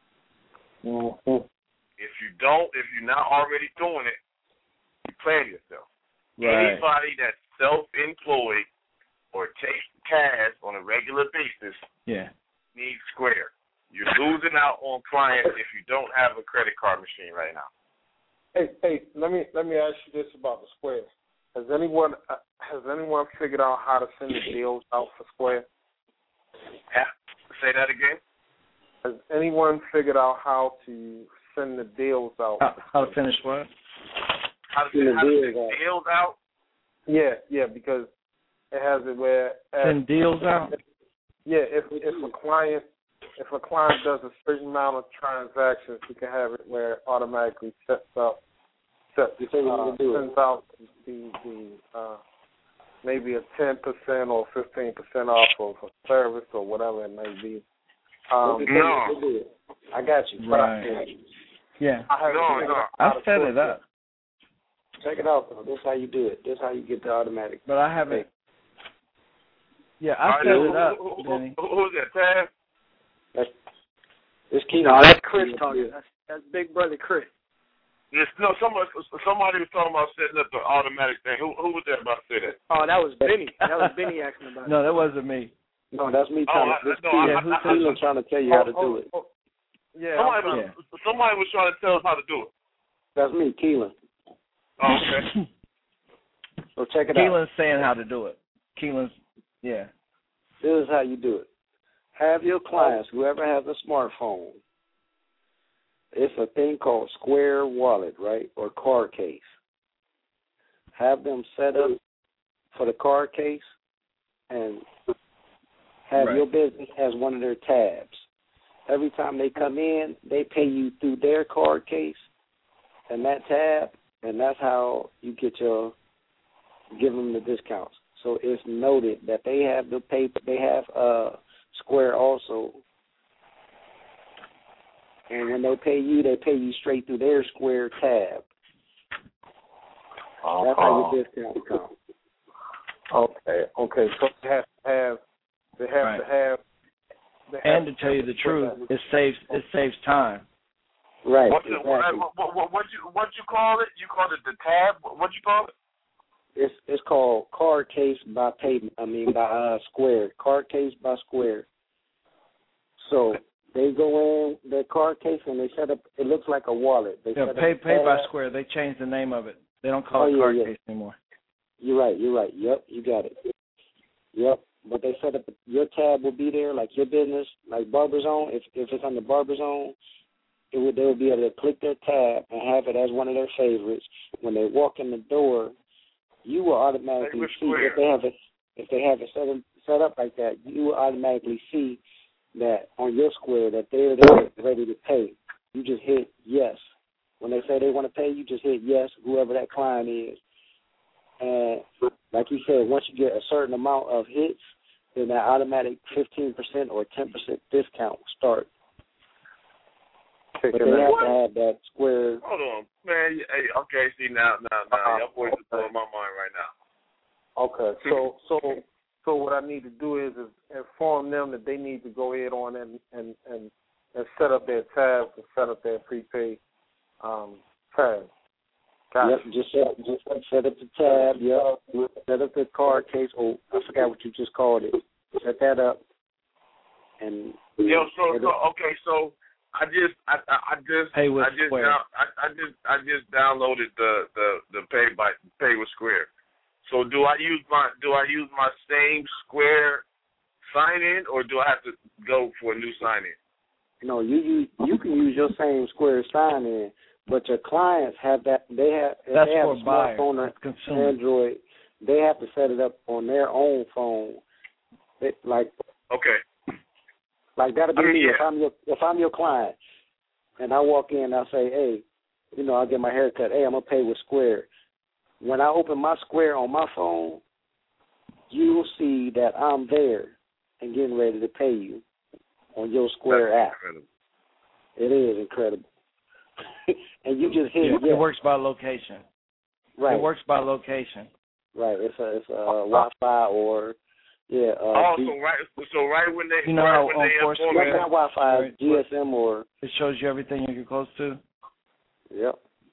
Mm-hmm. If you don't, if you're not already doing it, you're playing yourself. Right. Anybody that's self-employed or takes cash on a regular basis yeah. needs Square. You're losing out on clients if you don't have a credit card machine right now. Hey, hey, let me let me ask you this about the Square. Has anyone uh, has anyone figured out how to send the deals out for Square? Yeah. Say that again. Has anyone figured out how to send the deals out? How, how to finish what? How to send, how to send deals out? Yeah, yeah, because it has it where send deals out. Yeah, if if a client if a client does a certain amount of transactions, you can have it where it automatically sets up sets uh, sends out the the uh, maybe a ten percent or fifteen percent off of a service or whatever it may be. Um, no, I got you. Right. Yeah. I no, no. I set it up. Check it out, though. This is how you do it. This is how you get the automatic. But I haven't. Yeah, I right, set who, it up, who, who, Benny. Who, who's that, Taz? That's, this key. No, that's Chris talking. That's, that's Big Brother Chris. Yes, no, somebody, somebody was talking about setting up the automatic thing. Who, who was that about to say that? Oh, that was Benny. That was Benny asking about it. No, that wasn't me. No, that's me oh, trying I, to. This no, key, I, who's I, I, I, trying to tell you oh, how to oh, do it. Oh, yeah, somebody was, yeah. somebody was trying to tell us how to do it. That's me, Keelan. Oh, okay. So check it Keelan's out. saying how to do it. Keelan's, yeah. This is how you do it. Have your clients, whoever has a smartphone, it's a thing called Square Wallet, right, or card case. Have them set up for the card case and have right. your business as one of their tabs. Every time they come in, they pay you through their card case and that tab, and that's how you get your, give them the discounts. So it's noted that they have the pay, they have uh, Square also, and when they pay you, they pay you straight through their Square tab. Uh-huh. That's how your discount comes. Okay, okay. So they have to have, they have right. to have. They have and to tell you the truth, it saves it saves time. Right. What's exactly. it, what, what, what, what you what you call it? You call it the tab? What you call it? it's it's called Card Case by Payment. I mean by uh, Square. Card Case by Square. So they go in their card case and they set up. It looks like a wallet. They yeah, set pay up pay by tab. Square. They changed the name of it. They don't call Oh, it yeah, Card yeah. Case anymore. You're right. You're right. Yep, you got it. Yep. But they set up your tab will be there, like your business, like Barber Zone. If if it's on the Barber Zone, it would they would be able to click their tab and have it as one of their favorites. When they walk in the door, you will automatically Favorite see Square. if they have it if they have it set up, set up like that. You will automatically see that on your Square that they're there ready to pay. You just hit yes. When they say they want to pay, you just hit yes, whoever that client is. And like you said, once you get a certain amount of hits, then that automatic fifteen percent or ten percent discount will start. But they have to have that Square. Hold on, man. Hey, okay, see now, now, now, Uh-huh. y'all boys are blowing my mind right now. Okay, so so so what I need to do is, is inform them that they need to go ahead on and and and, and set up their tabs and set up their prepaid um, tabs. Got Yep, it. just set, just set up the tab. Yep, set up the card case. Oh, I forgot what you just called it. Set that up, and Yo, so, it'll- so okay, so I just, I, I, I just, Pay with I just, Square. down, I, I just, I just downloaded the, the, the pay by pay with Square. So do I use my, do I use my same Square sign in, or do I have to go for a new sign in? No, you use you can use your same Square sign in, but your clients have that. They have if That's they have for a buyers. smartphone or That's consumer. Android. They have to set it up on their own phone. It, like Okay. like that'll be I mean, me. yeah. If I'm your if I'm your client, and I walk in, I say, hey, you know, I get my hair cut. Hey, I'm gonna pay with Square. When I open my Square on my phone, you'll see that I'm there and getting ready to pay you on your Square That's app. incredible. It is incredible. And you just hit Yeah, yes. it works by location. Right. It works by location. Right. It's a it's a Wi-Fi or yeah. Uh, Oh, G- so right, so right when they, You know right how when on they Foursquare- inform not, me, not Wi-Fi, Right. G S M or It shows you everything you're close to. yep.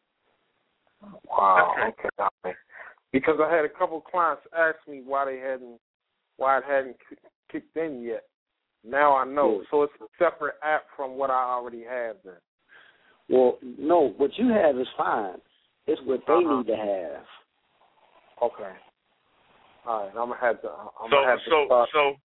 Wow. Okay. okay. Because I had a couple of clients ask me why they hadn't, why it hadn't ki- kicked in yet. Now I know. Yeah. So it's a separate app from what I already have then. Well, no, what you have is fine. It's what they Uh-huh. need to have. Okay. All right. I'm gonna have to. I'm so gonna have to so start. so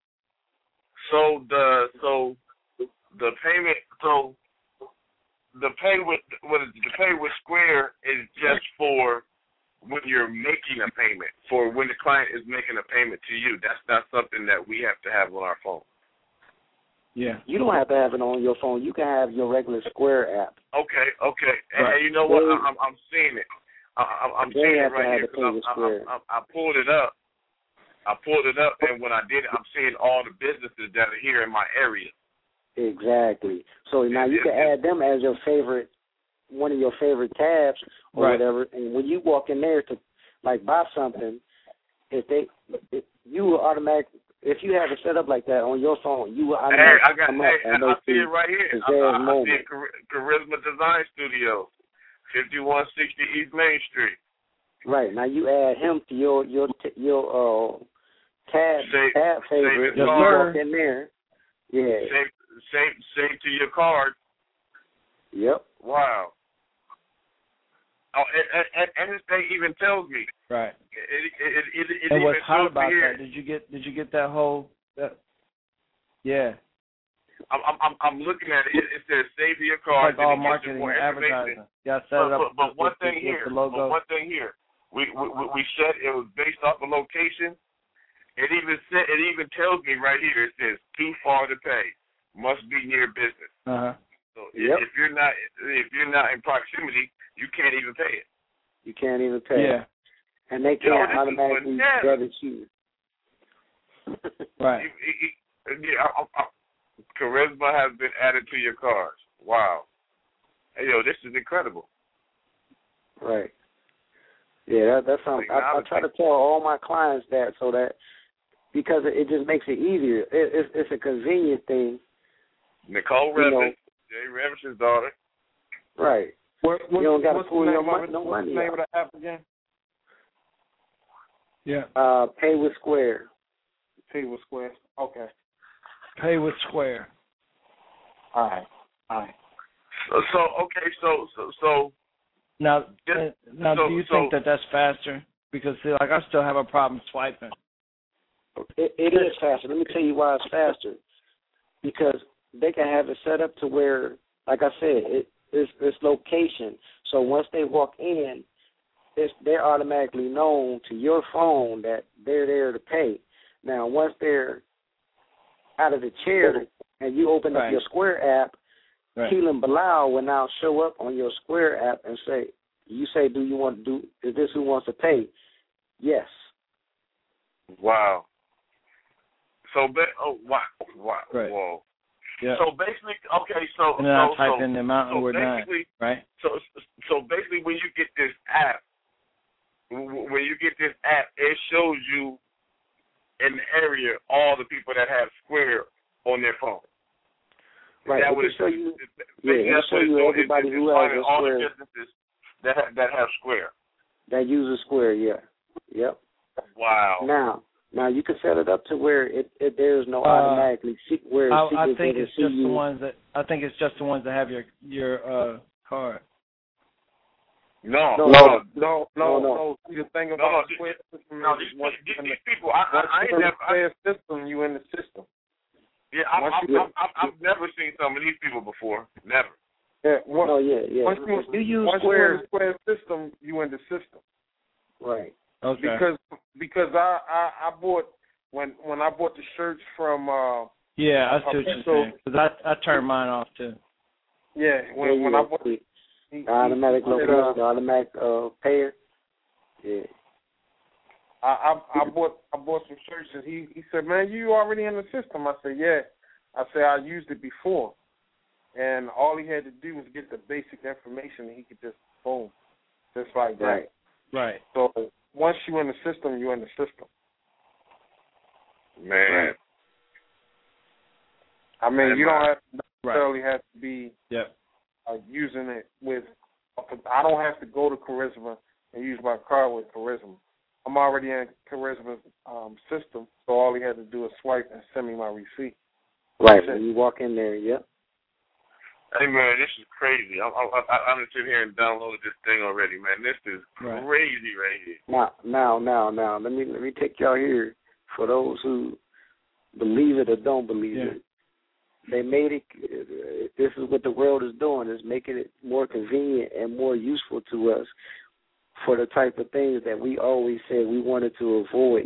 so the so the payment so the pay with what is the pay with Square is just for when you're making a payment, for when the client is making a payment to you. That's not something that we have to have on our phone. Yeah. You don't have to have it on your phone. You can have your regular Square app. Okay, okay, and, Right. and you know what? They- I, I'm I'm seeing it. I, I'm, I'm They seeing it have to right have here the because Pay with I, Square. I, I, I pulled it up. I pulled it up, and when I did it, I'm seeing all the businesses that are here in my area. Exactly. So now you Yeah, can yeah. add them as your favorite, one of your favorite tabs or Right. whatever. And when you walk in there to like buy something, if they, if you will automatically, if you have it set up like that on your phone, you will Hey, automatically I got. come Hey, up and I they see see it right here. it's I, there I, in I see moment. it. Char- Charisma Design Studios, fifty-one sixty East Main Street. Right now, you add him to your your t- your uh, tab Save- tab favorite. save When it you card. walk in there, yeah, Save, save, save to your card. yep. Wow. Oh, and, and, and this thing even tells me. Right. It it it, it, it And even what's hot shows me about here. that? Did you get? Did you get that whole? That, yeah. I'm I'm I'm looking at it. It, it says save to your It's card. like all then it gives you marketing more and information. advertising. You got to set it But, up but, but with, one with, thing with here, the logo. but one thing here, we we we said it was based off the location. It even said it even tells me right here. It says too far to pay, must be near business. Uh huh. So Yep. if you're not if you're not in proximity, you can't even pay it. You can't even pay. Yeah. And they Yo, can't this is automatically bananas. debit you. Right. It- it- it- yeah, I, I, Charisma has been added to your cards. Wow. Hey, yo, this is incredible. Right. Yeah, that, that's something. I, I try to tell all my clients that so that because it, it just makes it easier. It, it's, it's a convenient thing. Nicole You know. Revis, Jay Revis's daughter. Right. What, You don't got to what's pull the your name of money, it? no What's money the name out. of the app again? Yeah. Uh, pay with Square. Pay with Square. Okay. Pay with Square. All right. All right. So, so okay, so so so Now, Yes. uh, now, So- do you so- think that that's faster? Because see, like I still have a problem swiping. It, it is faster. Let me tell you why it's faster. Because they can have it set up to where, like I said, it, it's, it's location. So once they walk in, it's, they're automatically known to your phone that they're there to pay. Now, once they're out of the chair and you open Right. up your Square app, Right. Keelan Bilal will now show up on your Square app and say, you say, do you want to do, is this who wants to pay? Yes. wow. So ba- oh wow wow Right. whoa. Yeah. So basically, okay, so and then so I type so, in the amount so and we're done. basically, Right. So so basically, when you get this app, w- when you get this app, it shows you in the area all the people that have Square on their phone. Right. That It would can show you, basically yeah, it'll that's show what it's you doing. everybody It's- who it's has finding a all the Square, businesses that have, that have Square. that uses Square, yeah. Yep. Wow. Now, now you can set it up to where it, it there's no Uh, automatically see, where I, I secret think doesn't it's see just you. the ones that I think it's just the ones that have your your uh card. No, No, No, no, no, No, no. no. See, the thing No, about no, the Square system no, is these, once these, you're in these the, people, I, I, once I ain't you're in the never, I, Square system, you in the system. yeah, I, once I, you- I, I, I've never seen some of these people before. Never. Yeah, once, No, yeah, yeah. once you, you use once you're Square, in the Square system, you in the system. right? Okay. Because because I, I I bought when when I bought the shirts from uh yeah, I see what you're so- saying. Because I I turned mine off too. yeah when Yeah, when yeah, I bought the he- he- automatic he said, location, uh, the automatic uh, payer. Yeah. I, I I bought I bought some shirts and he he said, man, you already in the system. I said, yeah. I said I used it before, and all he had to do was get the basic information, and he could just boom, just like that. Right. Right. So once you're in the system, you're in the system. Man. Right. I mean, you don't have to Right. necessarily have to be Yep. uh, using it with. I don't have to go to Charisma and use my card with Charisma. I'm already in Charisma's um, system, so all he had to do is swipe and send me my receipt. Right. When you walk in there, yep. Hey man, this is crazy. I'm I'm I'm gonna sit here and download this thing already, man. This is Right. crazy right here. Now, now, now, now, let me let me take y'all here for those who believe it or don't believe Yeah. it. They made it. Uh, this is what the world is doing: is making it more convenient and more useful to us for the type of things that we always said we wanted to avoid.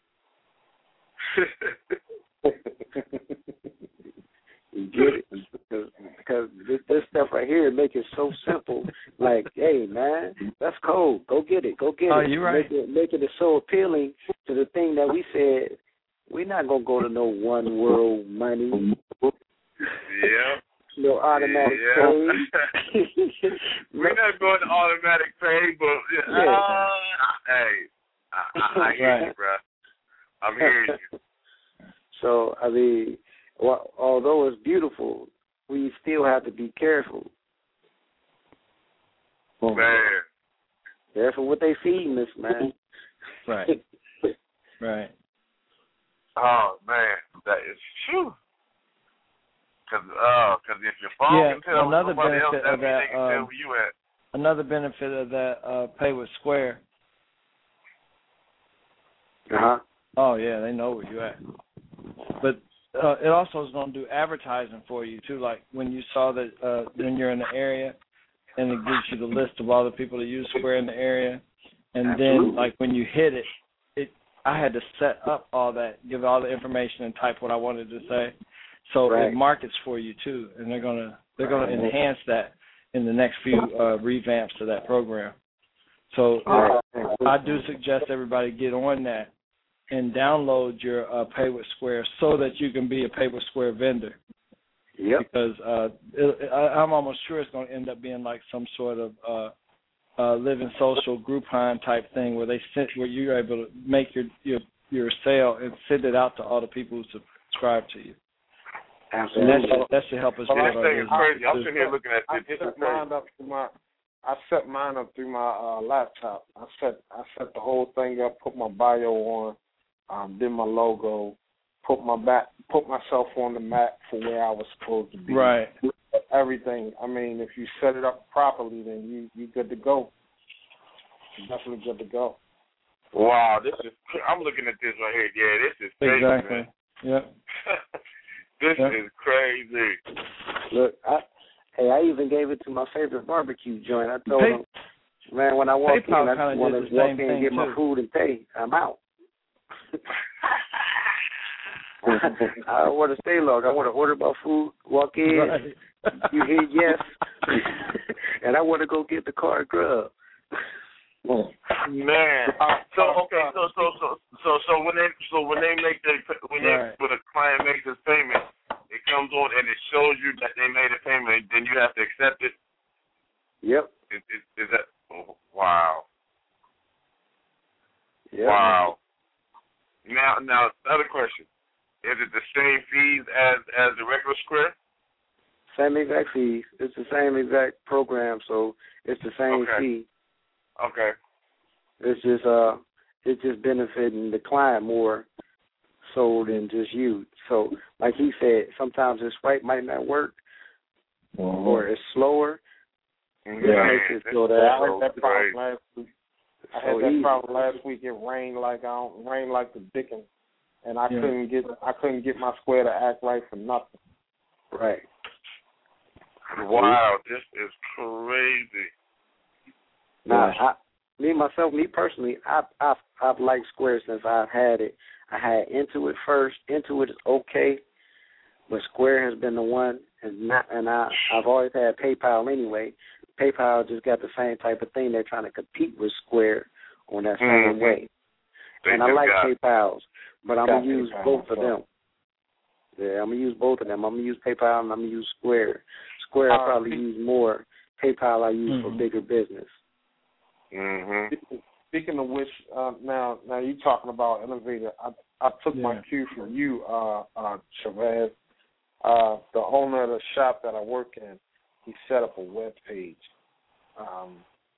You get it? Because, because this, this stuff right here make it so simple. Like, hey, man, that's cold. Go get it. Go get Oh, it. you're right. Make it, making it so appealing to the thing that we said, we're not going to go to no one world money. Yeah. No automatic yeah. pay. We're not going to automatic pay, but uh, Yeah. hey, I, I, I hear you, Right. bro. I'm hearing you. So, I mean, well, although it's beautiful, we still have to be careful. Man. Careful what they feeding us, man. Right. Right. Oh man, that is true. Cause, uh, cause if your phone Yeah, can tell another somebody else, benefit that of means that, they can tell um, where you at. Another benefit of that uh, pay with Square. Uh-huh. Oh yeah, they know where you at. But uh, it also is going to do advertising for you too. Like when you saw that uh, when you're in the area, and it gives you the list of all the people that use Square in the area, and Absolutely. then like when you hit it, it I had to set up all that, give all the information, and type what I wanted to say. So Right. it markets for you too, and they're gonna they're gonna enhance that in the next few uh, revamps to that program. So uh, I do suggest everybody get on that and download your uh, Pay with Square so that you can be a Pay with Square vendor. Yep. Because uh, it, I, I'm almost sure it's going to end up being like some sort of uh, uh, living social Groupon type thing where they send, where you're able to make your your your sale and send it out to all the people who subscribe to you. And that Absolutely. should, that should help us Well, build this our thing is business. crazy. I'm sitting here looking at I this. This is set crazy. mine up to my I set mine up through my uh, laptop. I set I set the whole thing up, put my bio on, um, did my logo, put my back, put myself on the map for where I was supposed to be. Right. Everything. I mean, if you set it up properly, then you you good to go. You're definitely good to go. Wow, this is. I'm looking at this right here. Yeah, this is crazy. Exactly. Man. Yep. This yep. is crazy. Look, I, hey, I even gave it to my favorite barbecue joint. I told Pay, them, man, when I walk PayPal in, I just want to walk in and get too. my food and pay. I'm out. I want to stay long. I want to order my food, walk in, right. you hear yes, and I want to go get the car grub. Man, so okay, so so so so so when they so when they make the when they right. when a client makes his payment, it comes on and it shows you that they made a payment. Then you have to accept it. Yep. Is, is, is that oh, wow? Yep. Wow. Now now other question: is it the same fees as as the regular Square? Same exact fees. It's the same exact program, so it's the same okay. fee. Okay. It's just uh, it's just benefiting the client more so than just you. So, like he said, sometimes this swipe might not work, mm-hmm. or it's slower. Yeah. It makes it so that I had so that problem great. last week. I So had that easy. problem last week. It rained like I don't, rained like the dickens, and I Yeah. couldn't get I couldn't get my Square to act right for nothing. Right. Wow, this is crazy. Now, I, me myself, me personally, I've I've I've liked Square since I've had it. I had Intuit first. Intuit is okay, but Square has been the one, and not and I I've always had PayPal anyway. PayPal just got the same type of thing. They're trying to compete with Square on that same mm-hmm. way. They and I like got PayPal's, but I'm gonna use PayPal, both of so. them. Yeah, I'm gonna use both of them. I'm gonna use PayPal and I'm gonna use Square. Square I probably uh, use more. PayPal I use mm-hmm. for bigger business. Mm-hmm. Speaking of which, uh, now now you talking about Innovator. I I took yeah. my cue from you, uh, uh, Chavez. Uh, the owner of the shop that I work in, he set up a web page, um,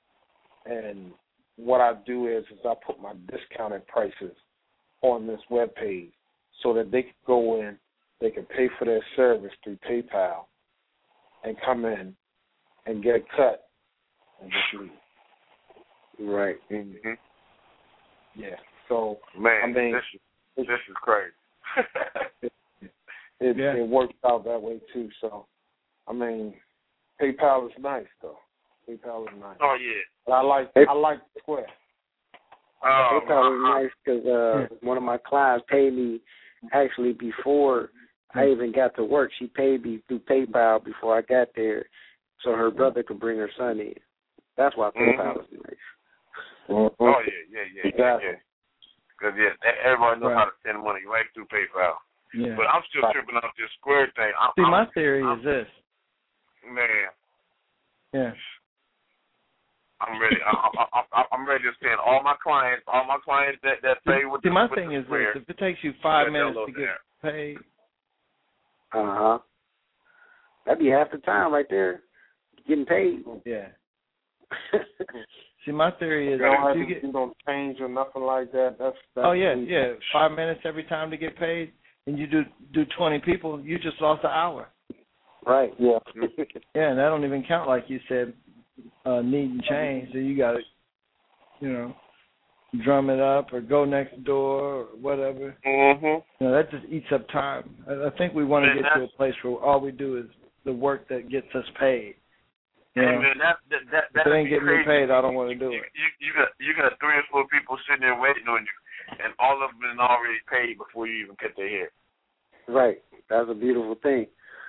and what I do is is I put my discounted prices on this web page so that they can go in, they can pay for their service through PayPal, and come in and get a cut and just leave. Right. Mm-hmm. Yeah. So man, I mean, this is this is crazy. it it, yeah. it works out that way too. So I mean, PayPal is nice though. PayPal is nice. Oh yeah. But I like Hey. I like Square. Oh, PayPal is nice because uh, one of my clients paid me actually before I even got to work. She paid me through PayPal before I got there, so her brother could bring her son in. That's why PayPal mm-hmm. is nice. Mm-hmm. Oh yeah, yeah, yeah, exactly. yeah. Because yeah, everybody knows right. how to send money right through PayPal. Yeah. But I'm still tripping off this Square thing. I'm, See, I'm, my theory I'm, is this. Man. Yeah. I'm ready. I, I, I, I'm ready to send all my clients, all my clients that that pay with. See, the, my with thing the is Square, this: if it takes you five yeah, minutes to get there. paid, Uh huh. That'd be half the time right there, getting paid. Yeah. See, my theory is You don't, have you to, get. you don't change or nothing like that. That's, that's Oh yeah, yeah. Five minutes every time to get paid, and you do do twenty people, you just lost an hour. Right. Yeah. Yeah, and that don't even count, like you said, uh, needing change. So you got to, you know, drum it up or go next door or whatever. Mm-hmm. You know, that just eats up time. I, I think we want to And get to a place where all we do is the work that gets us paid. You know? And man, that that that, that if it ain't getting me paid, I don't want to do you, it. You, you got you got three or four people sitting there waiting on you, and all of them been already paid before you even cut their hair. Right. That's a beautiful thing.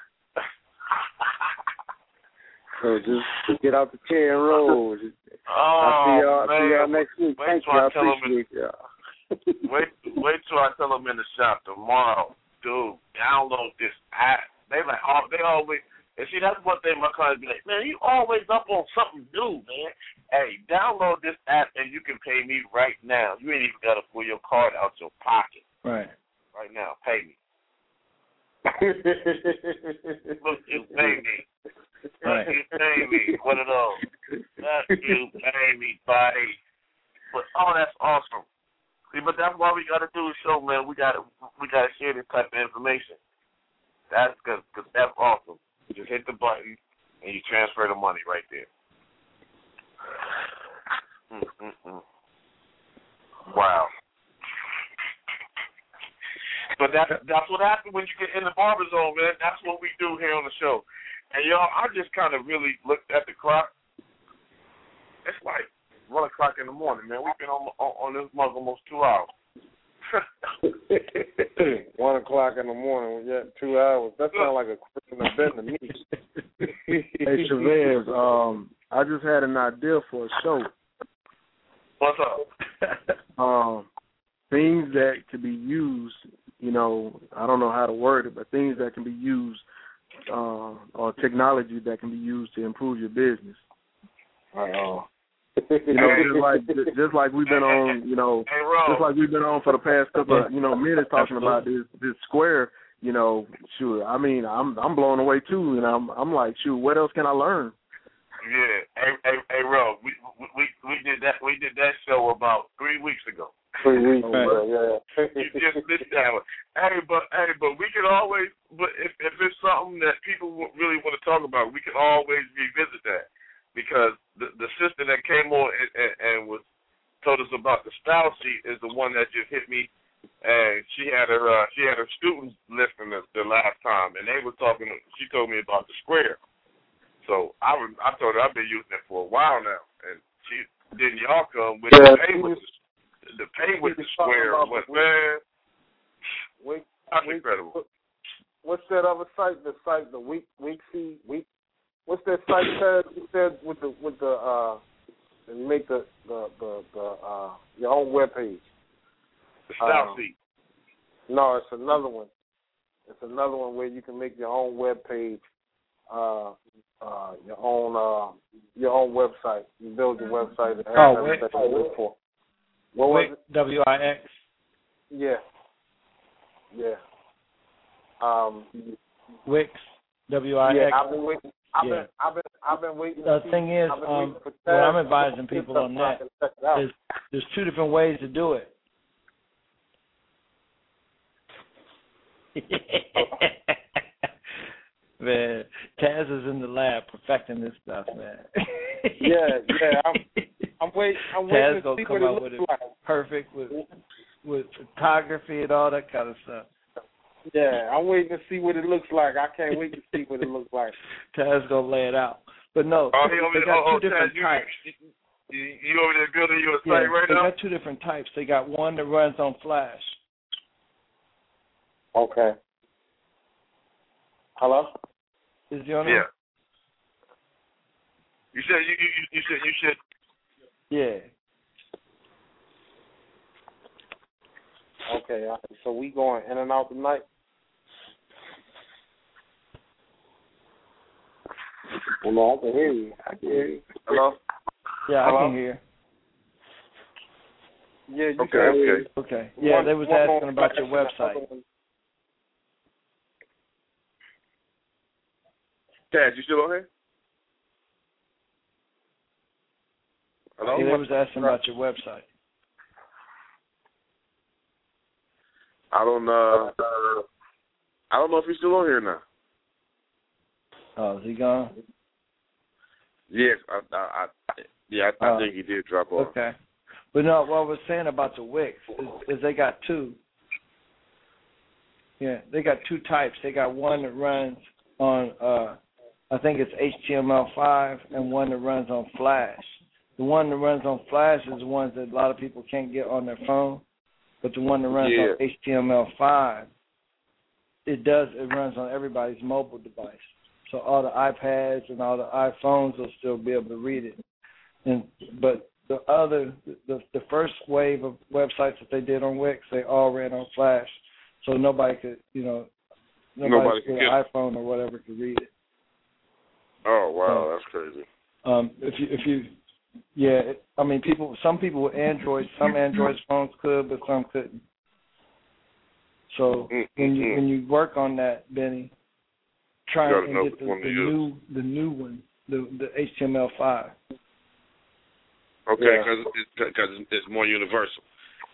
So just get out the chair and roll. Oh, I'll see y'all, man. see y'all next week. Wait Thank till you. I I tell 'em appreciate y'all. wait, wait till I tell them in the shop tomorrow, dude. Download this app. They like, oh, they always. And see, that's one thing my clients be like, man, you always up on something new, man. Hey, download this app and you can pay me right now. You ain't even got to pull your card out your pocket. Right. Right now, pay me. Look, just pay me. Right. Just pay me. One of those. That's you, baby, buddy. But oh, that's awesome. See, but that's why we gotta do a show, man. We gotta we gotta share this type of information. That's cause, cause that's awesome. You just hit the button and you transfer the money right there. Mm-mm-mm. Wow. But that's that's what happens when you get in the barber zone, man. That's what we do here on the show. And y'all, I just kind of really looked at the clock. It's like one o'clock in the morning, man. We've been on on, on this mug almost two hours. One o'clock in the morning, yeah, two hours. That sounds like a Christian event to me. Hey, Chavez, um, I just had an idea for a show. What's up? um, things that could be used, you know, I don't know how to word it, but things that can be used, uh, or technology that can be used to improve your business. Uh, you know, just like just like we've been on, you know, just like we've been on for the past couple of, you know, minutes talking about this this square. You know, sure. I mean, I'm I'm blown away too, and I'm I'm like, shoot, what else can I learn? Yeah, hey, hey, hey, Ro, we we we did that we did that show about three weeks ago. Three weeks ago, yeah. You just missed that one. Hey, but hey, but we can always, but if if it's something that people really want to talk about, we can always revisit that. Because the the sister that came on and, and, and was told us about the style sheet is the one that just hit me, and she had her uh, she had her students listening the, the last time, and they were talking. She told me about the square, so I was, I told her I've been using it for a while now, and she then y'all come with yeah, the pay with the, the pay with the square. What man? Wait, That's wait, incredible. What's that other site? The site, the week week see week. What's that site said? You said with the with the uh, and make the the the, the uh, your own web page. The style sheet. Um, no, it's another one. It's another one where you can make your own web page, uh, uh, your own uh, your own website. You build your website and Oh, everything Wix. that you look for. What was Wix, it? W I X. Yeah. Yeah. Um, Wix, W I X. yeah, I've been waiting. I've Yeah. been, I've been, I've been waiting. The to thing see, is, I've been um, waiting for what I'm Taz advising to people get on stuff that so I can check it out. is there's two different ways to do it. Man, Taz is in the lab perfecting this stuff, man. yeah, yeah. I'm, I'm waiting. I'm Taz waiting to gonna see come what out it with looks it like. perfect with with photography and all that kind of stuff. Yeah, I'm waiting to see what it looks like. I can't wait to see what it looks like. Taz gonna lay it out, but no, Oh, they, he over they there, got oh, two oh, different Taz, you, types. You, you, you over there building your Yeah, site right they now? got two different types. They got one that runs on Flash. Okay. Hello? Is he on Yeah. there? You said you, you you said you should. Yeah. Okay. all right. So we going in and out tonight? Well, no, I can hear you. I can hear you. Hello? Yeah, Hello? I can hear. Yeah, you Okay, can hear okay. you. Okay. Yeah, One- they was one asking more about your question, the other website. one- Taz, you still on here? Hello? Yeah, they was asking about your website. I don't uh I don't know if he's still on here now. Oh, is he gone? Yes, I, I, I yeah, I, I Oh. think he did drop off. Okay. But no, what I was saying about the Wix is, is they got two. Yeah, they got two types. They got one that runs on, uh, I think it's H T M L five, and one that runs on Flash. The one that runs on Flash is the ones that a lot of people can't get on their phone, but the one that runs Yeah. on H T M L five, it does. It runs on everybody's mobile device. So all the iPads and all the iPhones will still be able to read it. And but the other, the the first wave of websites that they did on Wix, they all ran on Flash, so nobody could, you know, nobody, Nobody could with get an iPhone or whatever could read it. Oh wow, So, that's crazy. Um, if you if you, yeah, it, I mean, people, some people with Android, some Android phones could, but some couldn't. So when you when you work on that, Benny, try You gotta and know get which the, one to the use. new the new one the the H T M L five. Okay, because yeah. it's, it's, it's more universal.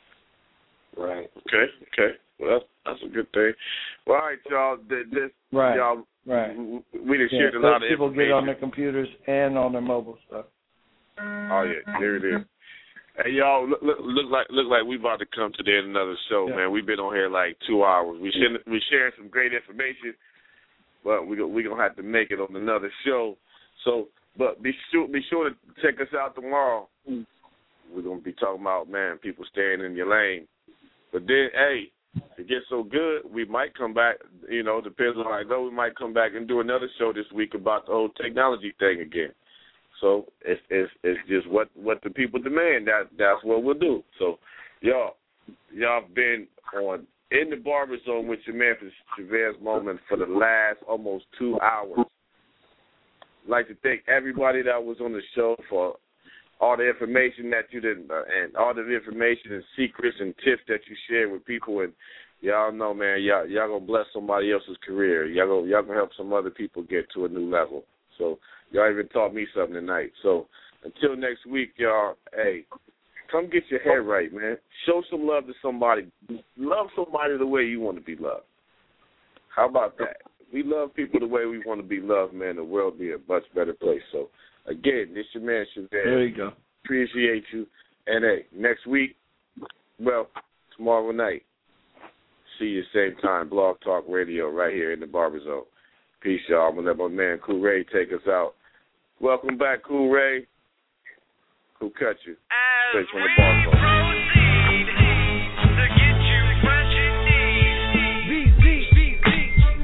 Right. Okay. Okay. Well, that's a good thing. Well, all right, y'all. This, right. Y'all, right. We just yeah, shared a lot of people information. get on their computers and on their mobile stuff. Oh yeah, there it is. Hey y'all, look, look, look like look like we about to come to the end of another show, yeah. man. We've been on here like two hours. We should we sharing some great information, but we we gonna have to make it on another show. So, but be sure be sure to check us out tomorrow. We're gonna be talking about man, people staying in your lane. But then, hey, if it gets so good, we might come back. You know, depends on how it goes. We might come back and do another show this week about the whole technology thing again. So it's it's it's just what, what the people demand. That that's what we'll do. So y'all y'all been on In the Barber Zone with your man for Chavez Moment for the last almost two hours. I'd like to thank everybody that was on the show for all the information that you did uh, and all the information and secrets and tips that you shared with people. And y'all know, man, y'all y'all gonna bless somebody else's career. Y'all gonna y'all gonna help some other people get to a new level. So. Y'all even taught me something tonight. So until next week, y'all, hey, come get your hair right, man. Show some love to somebody. Love somebody the way you want to be loved. How about that? We love people the way we want to be loved, man. The world will be a much better place. So, again, this your man, Chavez. There you go. Appreciate you. And, hey, next week, well, tomorrow night, see you same time, Blog Talk Radio right here in the Barber Zone. Peace, y'all. I'm going to let my man Cool Ray take us out. Welcome back, Cool Ray. Who cut you? As from we the bar proceed to get you fresh and neat. B Z, B Z,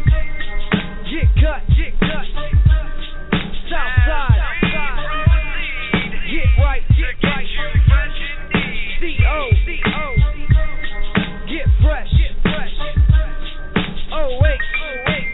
get cut, get cut. Southside, get right, get right. C O, C O, get fresh, get fresh. Oh wait, oh wait,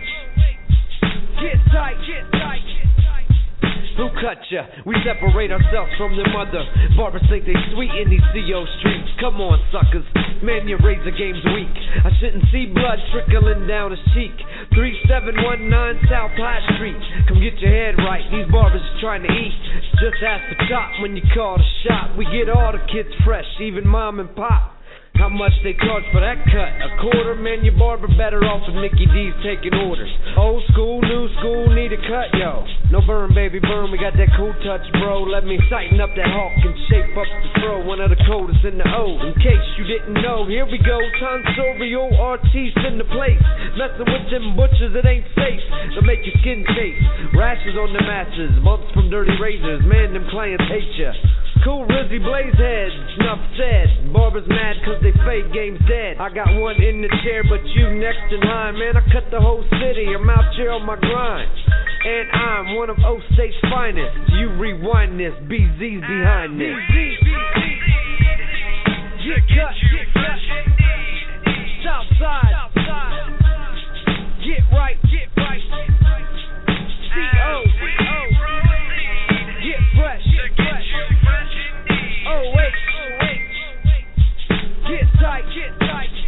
get tight, get tight. Who cut ya? We separate ourselves from them other barbers think they sweet in these C O streets. Come on, suckers. Man, your razor game's weak. I shouldn't see blood trickling down his cheek. three seven one nine South High Street. Come get your head right. These barbers are trying to eat. Just ask the cop when you call the shop. We get all the kids fresh, even mom and pop. How much they charge for that cut? A quarter? Man, your barber better off with Mickey D's taking orders. Old school, new school, need a cut, yo. No burn, baby, burn, we got that cool touch, bro. Let me tighten up that hawk and shape up the throw. One of the coldest in the O. In case you didn't know, here we go. Tonsorial artiste in the place. Messing with them butchers, it ain't safe. They'll make your skin chase. Rashes on the matches, bumps from dirty razors. Man, them clients hate ya. Cool Rizzy blaze heads, enough said. Barbers mad cause they fake game's dead. I got one in the chair but you next in line. Man, I cut the whole city, I'm out here on my grind. And I'm one of O State's finest. You rewind this, B Z's behind this. B Z, B Z, get cut, get cut. Southside, get right, get right. C O, C O, get fresh, get fresh. Oh wait, oh wait, get tight, get tight.